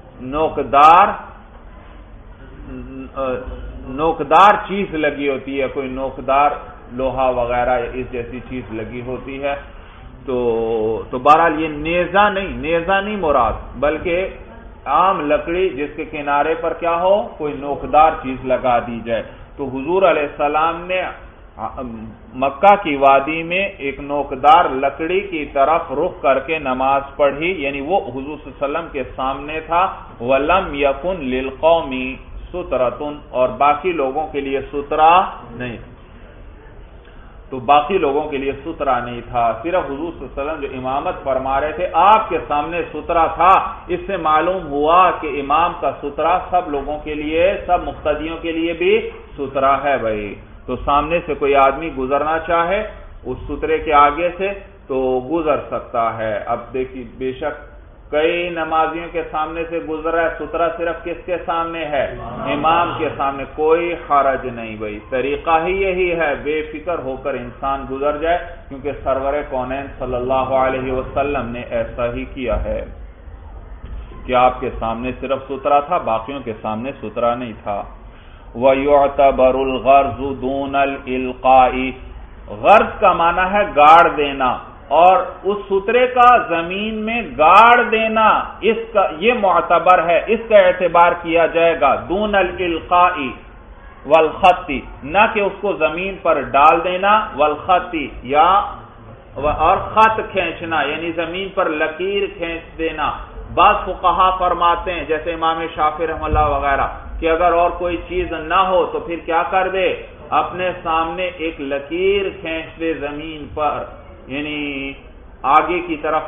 نوکدار چیز لگی ہوتی ہے کوئی نوکدار لوہا وغیرہ اس جیسی چیز لگی ہوتی ہے تو بہرحال یہ نیزہ نہیں مراد بلکہ عام لکڑی جس کے کنارے پر کیا ہو کوئی نوکدار چیز لگا دی جائے تو حضور علیہ السلام نے مکہ کی وادی میں ایک نوکدار لکڑی کی طرف رخ کر کے نماز پڑھی یعنی وہ حضور صلی اللہ علیہ وسلم کے سامنے تھا وَلَمْ يَكُنْ لِلْقَوْمِ سُتْرَةٌ اور باقی لوگوں کے لیے سترہ نہیں تو باقی لوگوں کے لیے سترہ نہیں تھا صرف حضور صلی اللہ علیہ وسلم جو امامت فرما رہے تھے آپ کے سامنے سترہ تھا اس سے معلوم ہوا کہ امام کا سترہ سب لوگوں کے لیے سب مقتدیوں کے لیے بھی سترہ ہے بھائی تو سامنے سے کوئی آدمی گزرنا چاہے اس سترے کے آگے سے تو گزر سکتا ہے اب دیکھیے بے شک کئی نمازیوں کے سامنے سے گزرا ہے سترہ صرف کس کے سامنے ہے امام کے سامنے کوئی حرج نہیں بھائی طریقہ ہی یہی ہے بے فکر ہو کر انسان گزر جائے کیونکہ سرور کونین صلی اللہ علیہ وسلم نے ایسا ہی کیا ہے کہ آپ کے سامنے صرف سترہ تھا باقیوں کے سامنے سترہ نہیں تھا وَيُعْتَبَرُ الْغَرْضُ دُونَ الْإِلْقَاءِ، غرض کا معنی ہے گاڑ دینا، اور اس سترے کا زمین میں گاڑ دینا، اس کا یہ معتبر ہے، اس کا اعتبار کیا جائے گا، دون الالقاء والخط، نہ کہ اس کو زمین پر ڈال دینا، والخط یا اور خط کھینچنا یعنی زمین پر لکیر کھینچ دینا۔ بعض فقہا فرماتے ہیں جیسے امام شافعی رحمہ اللہ وغیرہ کہ اگر اور کوئی چیز نہ ہو تو پھر کیا کر دے، اپنے سامنے ایک لکیر کھینچ دے زمین پر، یعنی آگے کی طرف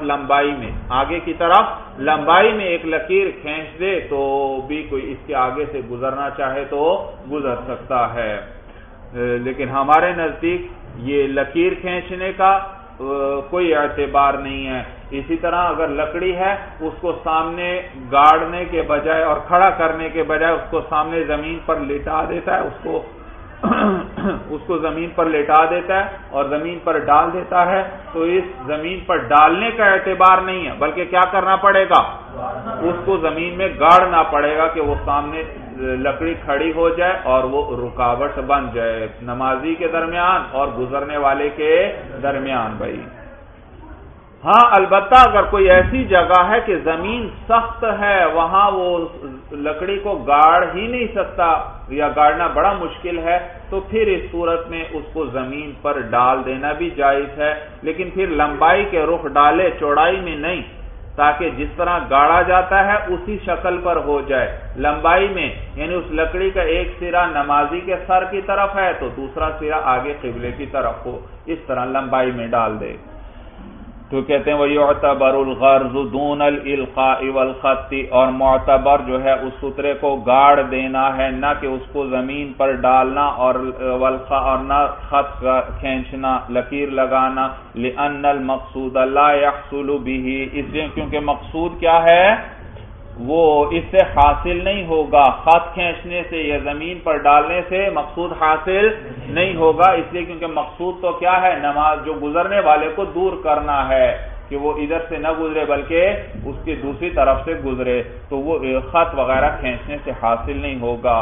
لمبائی میں ایک لکیر کھینچ دے تو بھی کوئی اس کے آگے سے گزرنا چاہے تو گزر سکتا ہے۔ لیکن ہمارے نزدیک یہ لکیر کھینچنے کا کوئی اعتبار نہیں ہے۔ اسی طرح اگر لکڑی ہے اس کو سامنے گاڑنے کے بجائے اور کھڑا کرنے کے بجائے اس کو سامنے زمین پر لٹا دیتا ہے، اس کو زمین پر لٹا دیتا ہے اور زمین پر ڈال دیتا ہے، تو اس زمین پر ڈالنے کا اعتبار نہیں ہے، بلکہ کیا کرنا پڑے گا، اس کو زمین میں گاڑنا پڑے گا کہ وہ سامنے لکڑی کھڑی ہو جائے اور وہ رکاوٹ بن جائے نمازی کے درمیان اور گزرنے والے کے درمیان۔ بھائی ہاں، البتہ اگر کوئی ایسی جگہ ہے کہ زمین سخت ہے، وہاں وہ لکڑی کو گاڑ ہی نہیں سکتا یا گاڑنا بڑا مشکل ہے، تو پھر اس صورت میں اس کو زمین پر ڈال دینا بھی جائز ہے، لیکن پھر لمبائی کے رخ ڈالے، چوڑائی میں نہیں، تاکہ جس طرح گاڑا جاتا ہے اسی شکل پر ہو جائے لمبائی میں، یعنی اس لکڑی کا ایک سرا نمازی کے سر کی طرف ہے تو دوسرا سرا آگے قبلے کی طرف ہو، اس طرح لمبائی میں ڈال دے۔ تو کہتے ہیں وَيُعْتَبَرُ الْغَرْضُ دُونَ الْإِلْقَاءِ وَالْخَطِّ، اور معتبر جو ہے اس سترے کو گاڑ دینا ہے، نہ کہ اس کو زمین پر ڈالنا، اور نہ خط کھینچنا، لکیر لگانا، لِأَنَّ الْمَقْصُودَ لَا يَحْصُلُ بِهِ، اس لیے کیونکہ مقصود کیا ہے، وہ اس سے حاصل نہیں ہوگا، خط کھینچنے سے یا زمین پر ڈالنے سے مقصود حاصل نہیں ہوگا، اس لیے کیونکہ مقصود تو کیا ہے، نماز جو گزرنے والے کو دور کرنا ہے کہ وہ ادھر سے نہ گزرے بلکہ اس کی دوسری طرف سے گزرے، تو وہ خط وغیرہ کھینچنے سے حاصل نہیں ہوگا۔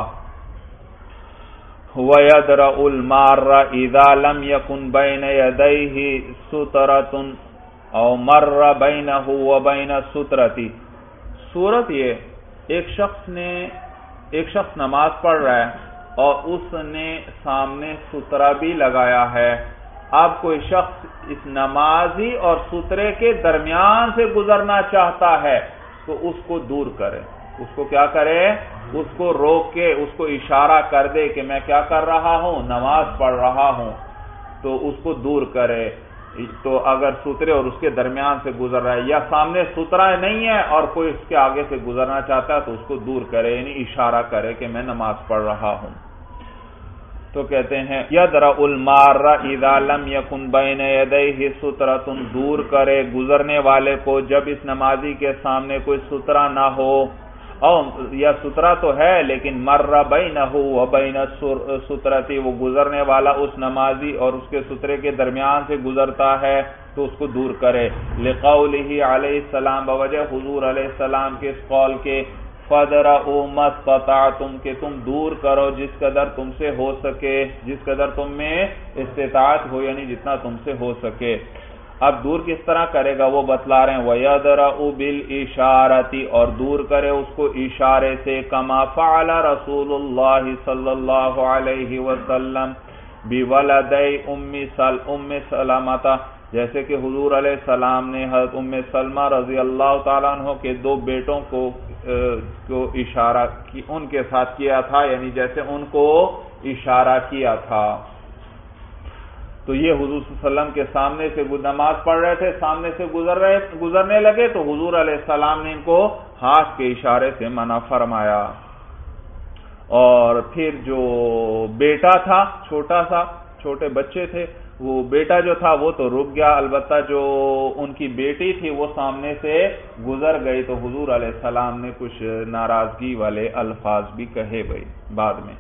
وَيَدْرَأُ الْمَارَّ إِذَا لَمْ يَكُنْ بَيْنَ يَدَيْهِ سُتْرَةٌ أَوْ مَرَّ بَيْنَهُ وَبَيْنَ السُّتْرَةِ، صورت یہ ایک شخص نماز پڑھ رہا ہے اور اس نے سامنے سترہ بھی لگایا ہے، اب کوئی شخص اس نمازی اور سترے کے درمیان سے گزرنا چاہتا ہے تو اس کو دور کرے، اس کو کیا کرے، اس کو روک کے اس کو اشارہ کر دے کہ میں کیا کر رہا ہوں، نماز پڑھ رہا ہوں، تو اس کو دور کرے۔ تو اگر سترے اور اس کے درمیان سے گزر رہا ہے یا سامنے سترہ نہیں ہے اور کوئی اس کے آگے سے گزرنا چاہتا ہے تو اس کو دور کرے، یعنی اشارہ کرے کہ میں نماز پڑھ رہا ہوں۔ تو کہتے ہیں یدرأ المار اذا لم یکن بین یدیہ سترۃ، دور کرے گزرنے والے کو جب اس نمازی کے سامنے کوئی سترہ نہ ہو، یا سترہ تو ہے لیکن مر بینہ و بین سترۃ، وہ گزرنے والا اس نمازی اور اس کے سترے کے درمیان سے گزرتا ہے تو اس کو دور کرے۔ لقولہ علیہ السلام، بوجہ حضور علیہ السلام کے اس قول کے، فَدْرَؤُوا مَا اسْتَطَعْتُمْ، کہ تم دور کرو جس قدر تم سے ہو سکے، جس قدر تم میں استطاعت ہو، یعنی جتنا تم سے ہو سکے۔ اب دور کس طرح کرے گا وہ بتلا رہے ہیں، وَيَدْرَؤُ بِالْإِشَارَةِ، اور دور کرے اس کو اشارے سے، كَمَا فَعَلَ رَسُولُ اللَّهِ صلی اللہ علیہ وسلم بِوَلَدَيْ أُمِّ سَلَمَةَ، جیسے کہ حضور علیہ السلام نے حضرت ام سلمہ رضی اللہ تعالیٰ عنہ کے دو بیٹوں کو اشارہ ان کے ساتھ کیا تھا، یعنی جیسے ان کو اشارہ کیا تھا۔ تو یہ حضور صلی اللہ علیہ وسلم کے سامنے سے نماز پڑھ رہے تھے، سامنے سے گزرنے لگے تو حضور علیہ السلام نے ان کو ہاتھ کے اشارے سے منع فرمایا۔ اور پھر جو بیٹا تھا، چھوٹے بچے تھے، وہ بیٹا جو تھا وہ تو رک گیا، البتہ جو ان کی بیٹی تھی وہ سامنے سے گزر گئی تو حضور علیہ السلام نے کچھ ناراضگی والے الفاظ بھی کہے بھائی بعد میں۔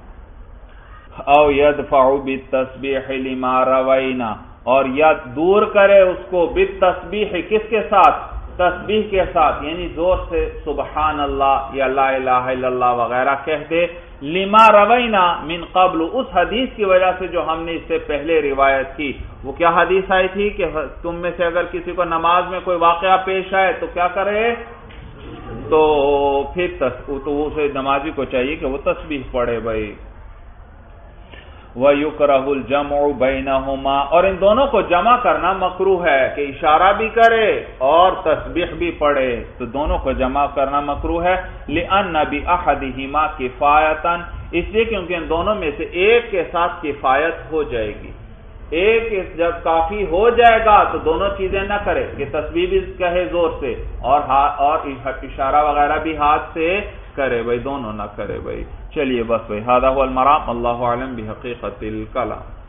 او یدفع بالتسبیح لما روینا، اور یا دور کرے اس کو بالتسبیح، کس کے ساتھ، تسبیح کے ساتھ، یعنی زور سے سبحان اللہ یا لا الہ الا اللہ وغیرہ کہہ دے، لما روینا من قبل، اس حدیث کی وجہ سے جو ہم نے اس سے پہلے روایت کی۔ وہ کیا حدیث آئی تھی کہ تم میں سے اگر کسی کو نماز میں کوئی واقعہ پیش آئے تو کیا کرے؟ تو پھر تو اسے نمازی کو چاہیے کہ وہ تسبیح پڑھے بھائی۔ وَيُكْرَهُ الْجَمْعُ بَيْنَهُمَا، اور ان دونوں کو جمع کرنا مکروہ ہے کہ اشارہ بھی کرے اور تسبیح بھی پڑھے، تو دونوں کو جمع کرنا مکروہ ہے۔ لِأَنَّ بِأَحَدِهِمَا كِفَایَةً، اس لیے کیونکہ ان دونوں میں سے ایک کے ساتھ کفایت ہو جائے گی۔ ایک جب کافی ہو جائے گا تو دونوں چیزیں نہ کرے کہ تسبیح بھی کہے زور سے اور اشارہ وغیرہ بھی ہاتھ سے کرے بھائی، دونوں نہ کرے بھائی۔ چلیے بس بھائی، ھذا ھو المرام، اللہ اعلم بحقیقت الکلام۔